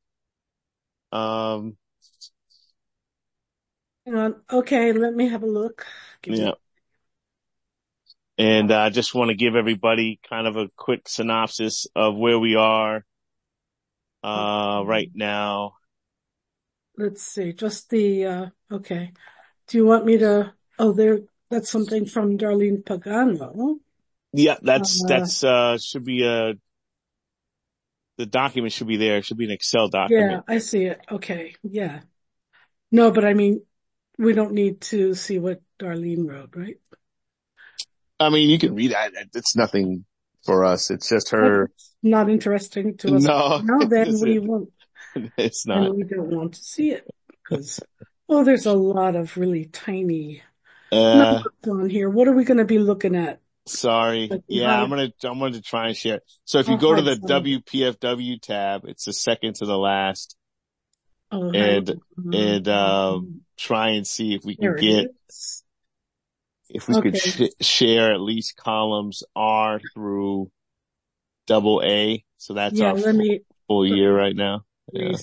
A: Hang on. Okay, let me have a look.
B: Yeah. And I just want to give everybody kind of a quick synopsis of where we are, right now.
A: Let's see, just the, okay. Do you want me to, that's something from Darlene Pagano.
B: Yeah, should be the document should be there. It should be an Excel document.
A: Yeah, I see it. Okay. Yeah. No, but I mean, we don't need to see what Darlene wrote, right?
B: I mean, you can read that. It's nothing for us. It's just her.
A: It's not interesting to us.
B: No,
A: Then we won't.
B: It's not.
A: And we don't want to see it because, there's a lot of really tiny numbers on here. What are we going to be looking at?
B: Sorry. Yeah, I'm going to try and share. So if you go to the WPFW tab, it's the second to the last. And try and see if we can get, if we could share at least columns R through AA. So that's our full year right now. Yeah.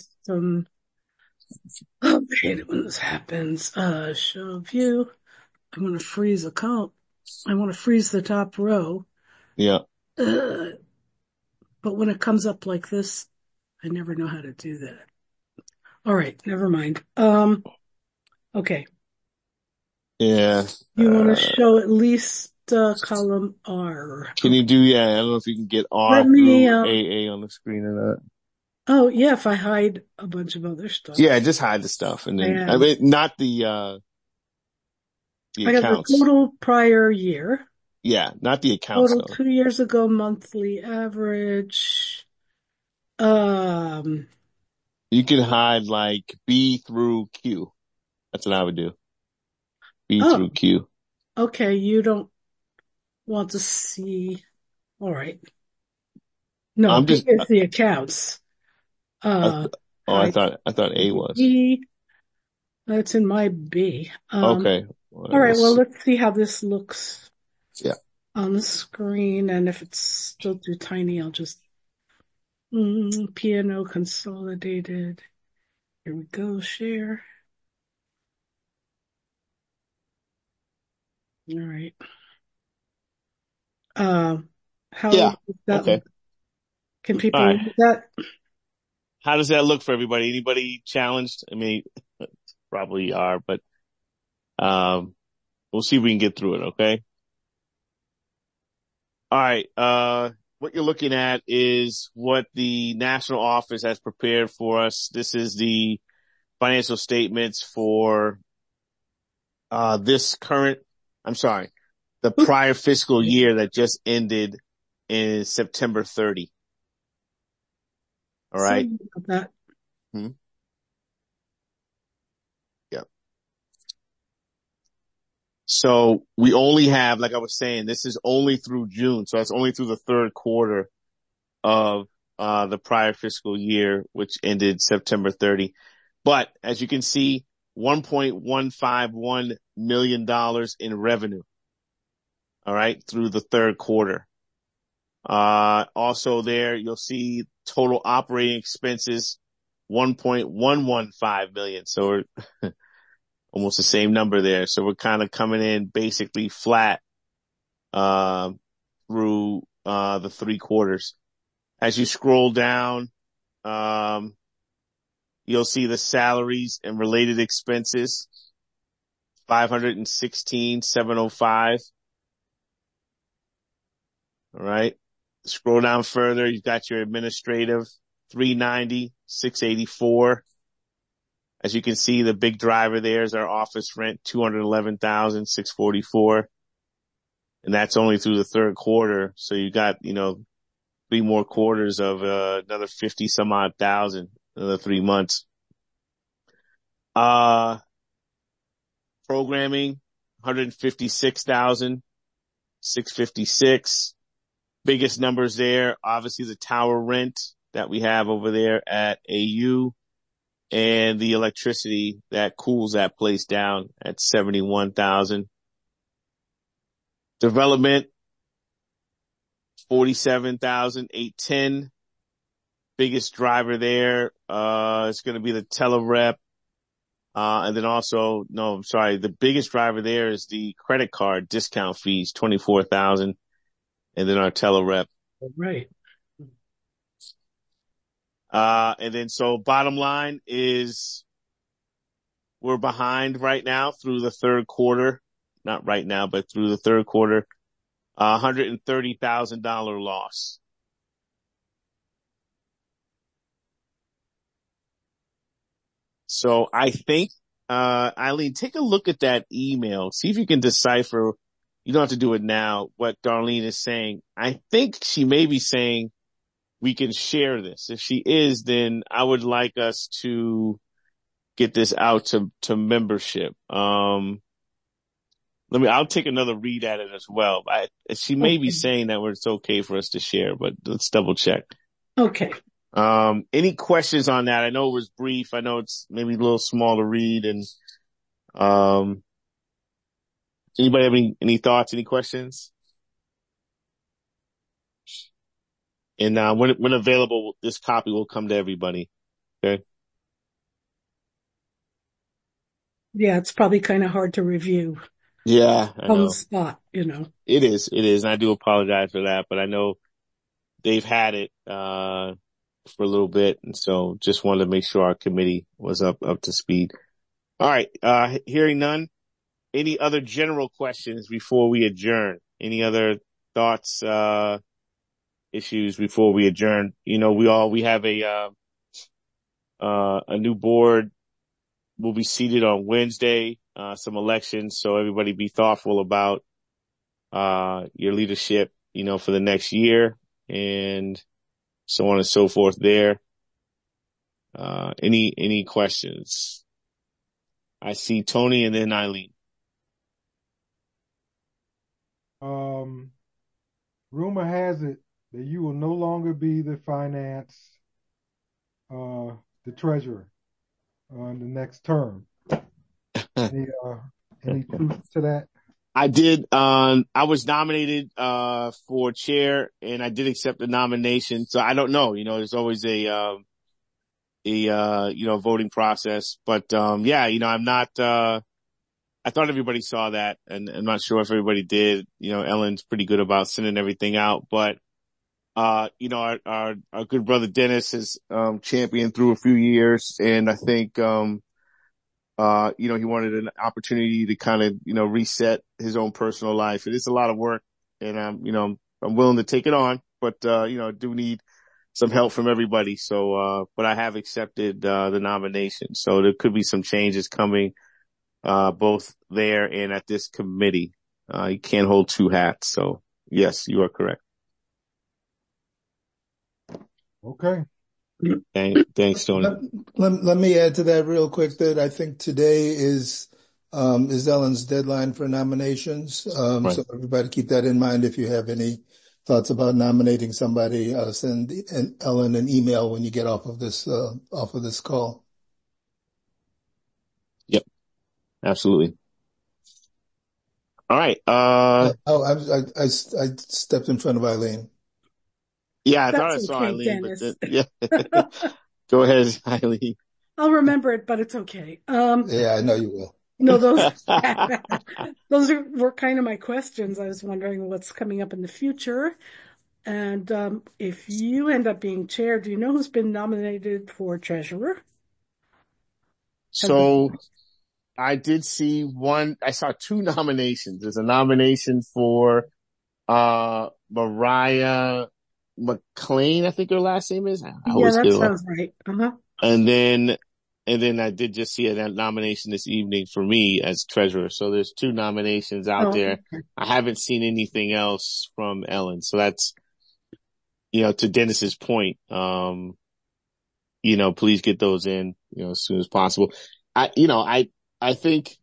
A: Okay, when this happens, show view. I'm going to freeze a column. I want to freeze the top row.
B: Yeah.
A: But when it comes up like this, I never know how to do that. All right, never mind. Okay.
B: Yeah.
A: You want to show at least column R.
B: Can you do, I don't know if you can get R through AA on the screen or not.
A: Oh, yeah, if I hide a bunch of other stuff.
B: Yeah, just hide the stuff. And then, I mean, not the
A: I got
B: accounts.
A: the total prior year.
B: Yeah, not the accounts.
A: Total 2 years ago monthly average.
B: You can hide like B through Q. That's what I would do. B through Q.
A: Okay, you don't want to see. All right. No,
B: I'm just
A: it's the accounts.
B: I thought A was.
A: B. That's in my B.
B: Okay.
A: All right. Well, let's see how this looks.
B: Yeah.
A: On the screen, and if it's still too tiny, I'll just P&O consolidated. Here we go. Share. All right. How does that look? Can people read that?
B: How does that look for everybody? Anybody challenged? I mean, probably are, but we'll see if we can get through it. Okay. All right. What you're looking at is what the national office has prepared for us. This is the financial statements for the prior fiscal year that just ended in September 30. All right.
A: That.
B: Yeah. So we only have, like I was saying, this is only through June. So that's only through the third quarter of the prior fiscal year, which ended September 30. But as you can see, $1.151 million in revenue. All right. Through the third quarter. Also there, you'll see total operating expenses, $1.115 million. So we're almost the same number there. So we're kind of coming in basically flat, through, the three quarters. As you scroll down, you'll see the salaries and related expenses, $516,705. All right. Scroll down further. You've got your administrative, 390, 684. As you can see, the big driver there is our office rent, 211,644. And that's only through the third quarter. So you got, 3 more quarters of, another 50 some odd thousand, another 3 months. Programming, 156,656. Biggest numbers there, obviously the tower rent that we have over there at AU and the electricity that cools that place down at 71,000. Development, 47,810. Biggest driver there, is going to be the telerep. And then also, the biggest driver there is the credit card discount fees, 24,000. And then our telerep.
A: Right.
B: And then so bottom line is we're behind right now through the third quarter. Not right now, but through the third quarter, $130,000 loss. So I think, Eileen, take a look at that email. See if you can decipher. You don't have to do it now. What Darlene is saying. I think she may be saying we can share this. If she is, then I would like us to get this out to membership. I'll take another read at it as well. She may be saying that it's okay for us to share, but let's double check.
A: Okay.
B: Any questions on that? I know it was brief. I know it's maybe a little small to read and, anybody have any thoughts, any questions? And, when available, this copy will come to everybody. Okay.
A: Yeah, it's probably kind of hard to review
B: Yeah, I
A: on
B: know.
A: the spot,
B: It is. And I do apologize for that, but I know they've had it, for a little bit. And so just wanted to make sure our committee was up to speed. All right. Hearing none. Any other general questions before we adjourn? Any other thoughts, issues before we adjourn? We have a new board will be seated on Wednesday, some elections. So everybody be thoughtful about, your leadership, for the next year and so on and so forth there. Any questions? I see Tony and then Eileen.
D: Rumor has it that you will no longer be the treasurer in the next term. Any truth to that?
B: I did. I was nominated for chair, and I did accept the nomination. So I don't know. There's always a voting process. But I'm not. I thought everybody saw that, and I'm not sure if everybody did. Ellen's pretty good about sending everything out, but our good brother Dennis has championed through a few years, and I think he wanted an opportunity to kind of reset his own personal life. It is a lot of work, and I'm willing to take it on, but I do need some help from everybody. So but I have accepted the nomination, so there could be some changes coming both there and at this committee. You can't hold two hats. So yes, you are correct.
D: Okay.
B: Thanks, Tony.
F: Let me add to that real quick that I think today is Ellen's deadline for nominations.
B: Right.
F: So everybody keep that in mind. If you have any thoughts about nominating somebody, send Ellen an email when you get off of this call.
B: Yep. Absolutely. All right.
F: I stepped in front of Eileen.
B: Yeah, I
A: That's
B: thought I saw
A: okay,
B: Eileen,
A: Dennis.
B: but yeah. Go ahead, Eileen.
A: I'll remember it, but it's okay.
F: Yeah, I know you will.
A: No, those were kind of my questions. I was wondering what's coming up in the future. And if you end up being chair, do you know who's been nominated for treasurer?
B: So I did see one. I saw two nominations. There's a nomination for Mariah McLean, I think her last name is. I
A: Yeah,
B: always
A: that
B: get it wrong.
A: sounds right. Uh-huh.
B: And then I did just see a nomination this evening for me as treasurer. So there's 2 nominations out
A: Oh,
B: there.
A: okay.
B: I haven't seen anything else from Ellen. So that's, to Dennis's point, please get those in, as soon as possible. I think,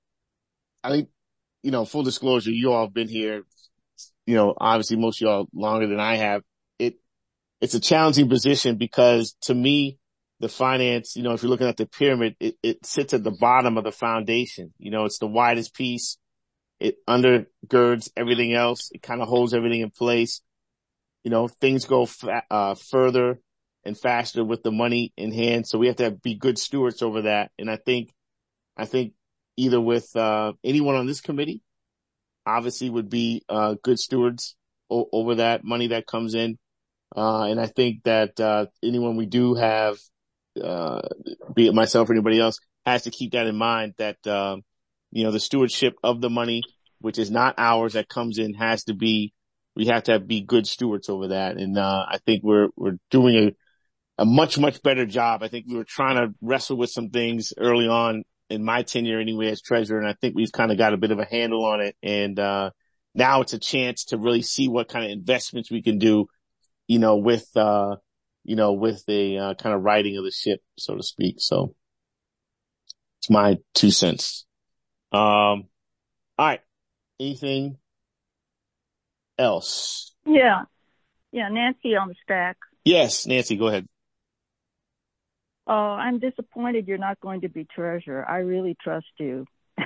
B: full disclosure, you all have been here, obviously most of y'all longer than I have. It's a challenging position because to me, the finance, if you're looking at the pyramid, it sits at the bottom of the foundation. It's the widest piece. It undergirds everything else. It kind of holds everything in place. Things go further and faster with the money in hand. So we have to be good stewards over that. And I think either with, anyone on this committee obviously would be, good stewards over that money that comes in. And I think that, anyone we do have, be it myself or anybody else, has to keep that in mind that, the stewardship of the money, which is not ours, that comes in, we have to be good stewards over that. And, I think we're doing a much, much better job. I think we were trying to wrestle with some things early on in my tenure anyway as treasurer. And I think we've kind of got a bit of a handle on it. And, now it's a chance to really see what kind of investments we can do, with the, kind of righting of the ship, so to speak. So it's my 2 cents. All right. Anything else?
G: Yeah. Nancy on the stack.
B: Yes, Nancy, go ahead.
G: Oh, I'm disappointed you're not going to be treasurer. I really trust you.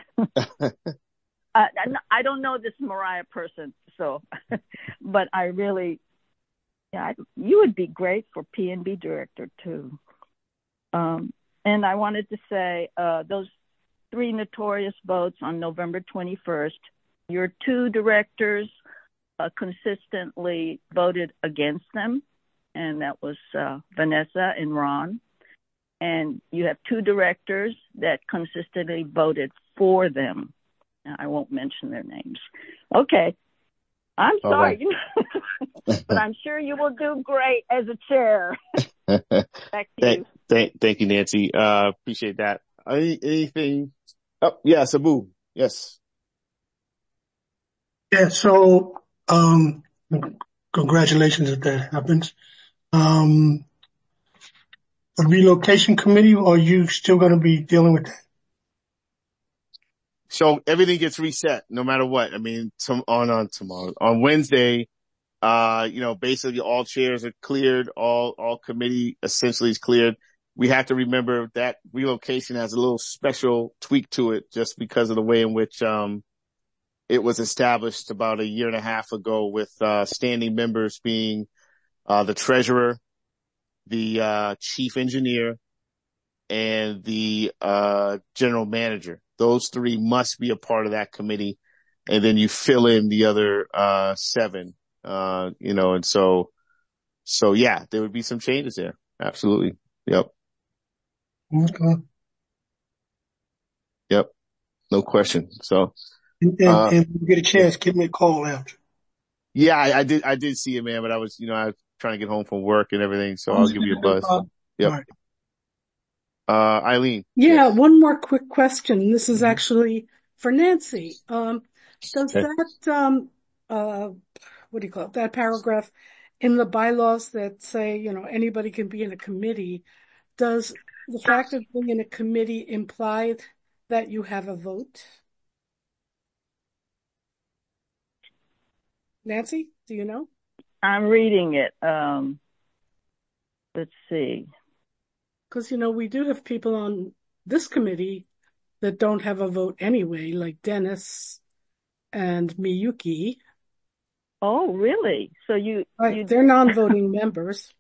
G: I don't know this Mariah person, so, but I really, you would be great for P&B director too. And I wanted to say, those 3 notorious votes on November 21st, your 2 directors consistently voted against them, and that was Vanessa and Ron. And you have 2 directors that consistently voted for them. Now, I won't mention their names. Okay. I'm sorry, right. But I'm sure you will do great as a chair. Back to you.
B: Thank you, Nancy. Appreciate that. Anything? Oh, yeah, Sabu. Yes.
C: Yeah. So, congratulations if that happens. The relocation committee, or are you still going to be dealing with that?
B: So everything gets reset no matter what. I mean, on Wednesday, basically all chairs are cleared. All committee essentially is cleared. We have to remember that relocation has a little special tweak to it just because of the way in which, it was established about a year and a half ago with, standing members being, the treasurer, the, chief engineer, and the, general manager. Those 3 must be a part of that committee. And then you fill in the other, 7, and so yeah, there would be some changes there. Absolutely. Yep.
C: Okay.
B: Yep. No question. So,
C: and when you get a chance, give me a call after.
B: Yeah, I did see it, man, but I was trying to get home from work and everything. So I'll give you a buzz. Yep.
C: Right.
B: Eileen.
A: Yeah,
B: Yes.
A: one more quick question. This is actually for Nancy. Does
B: Okay.
A: that, what do you call it? That paragraph in the bylaws that say, anybody can be in a committee, does the fact of being in a committee imply that you have a vote? Nancy, do you know?
G: I'm reading it. Let's see.
A: Because, we do have people on this committee that don't have a vote anyway, like Dennis and Miyuki.
G: Oh, really? So
A: they're non-voting members.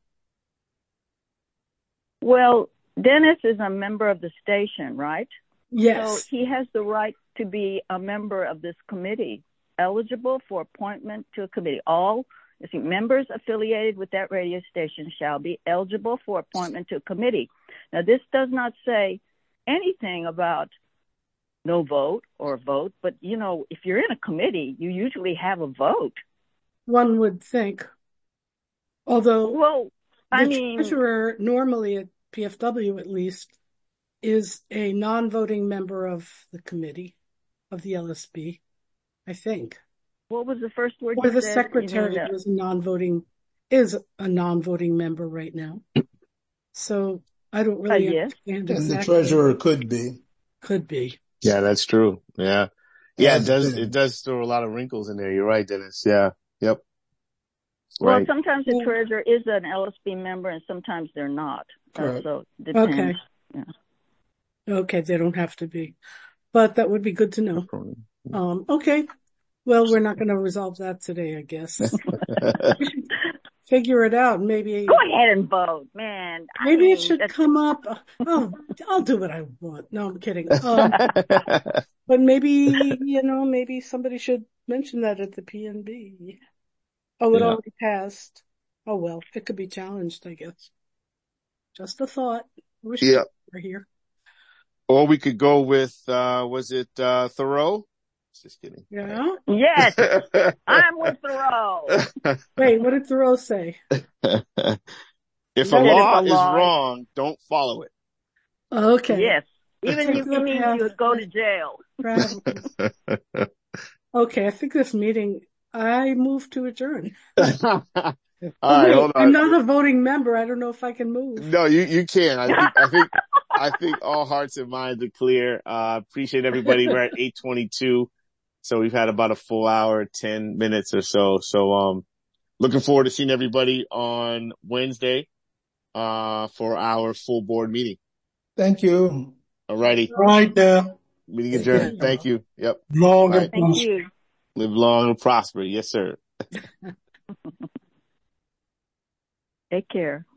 G: Well, Dennis is a member of the station, right?
A: Yes.
G: So he has the right to be a member of this committee, eligible for appointment to a committee. All members affiliated with that radio station shall be eligible for appointment to a committee. Now, this does not say anything about no vote or vote, but, if you're in a committee, you usually have a vote.
A: One would think. Although
G: Well, I
A: the
G: mean,
A: treasurer normally at PFW at least is a non-voting member of the committee of the LSB, I think.
G: what was the first word
A: Or
G: you
A: the
G: said?
A: secretary is a non-voting member right now. So I don't really
G: yes.
A: understand
F: And the
A: exactly.
F: treasurer could be.
A: Could be.
B: Yeah, that's true. Yeah. Yeah,
F: Has been.
B: it does throw a lot of wrinkles in there. You're right, Dennis. Yeah. Yep.
G: Well,
B: Right.
G: sometimes the treasurer is an LSB member and sometimes they're not.
F: Correct.
G: So it depends.
A: Okay.
G: Yeah.
A: Okay, they don't have to be. But that would be good to know. Okay. Well, we're not going to resolve that today, I guess. We should figure it out. Maybe
G: Go ahead and vote, man.
A: Maybe it should come up. Oh, I'll do what I want. No, I'm kidding. But maybe, maybe somebody should mention that at the PNB. Oh, it
B: Yeah.
A: already passed. Oh, well, it could be challenged, I guess. Just a thought. Wish we were here.
B: Or we could go with, was it, Thoreau? Just kidding.
A: Yeah.
G: Yes. I'm with Thoreau.
A: Wait, what did Thoreau say?
B: If a law is wrong, don't follow it.
A: Okay.
G: Yes. Even if you mean you would go to jail.
A: Okay, I think this meeting, I move to adjourn.
B: All right, hold on.
A: I'm not a voting member. I don't know if I can move.
B: No, you can. I think all hearts and minds are clear. Appreciate everybody. We're at 8:22. So we've had about a full hour, 10 minutes or so. So, looking forward to seeing everybody on Wednesday, for our full board meeting.
F: Thank you.
B: All righty.
C: Right there.
B: Meeting adjourned. Thank you. Yep.
C: Long
B: and
C: and
G: Thank you.
B: live long and prosper. Yes, sir.
G: Take care.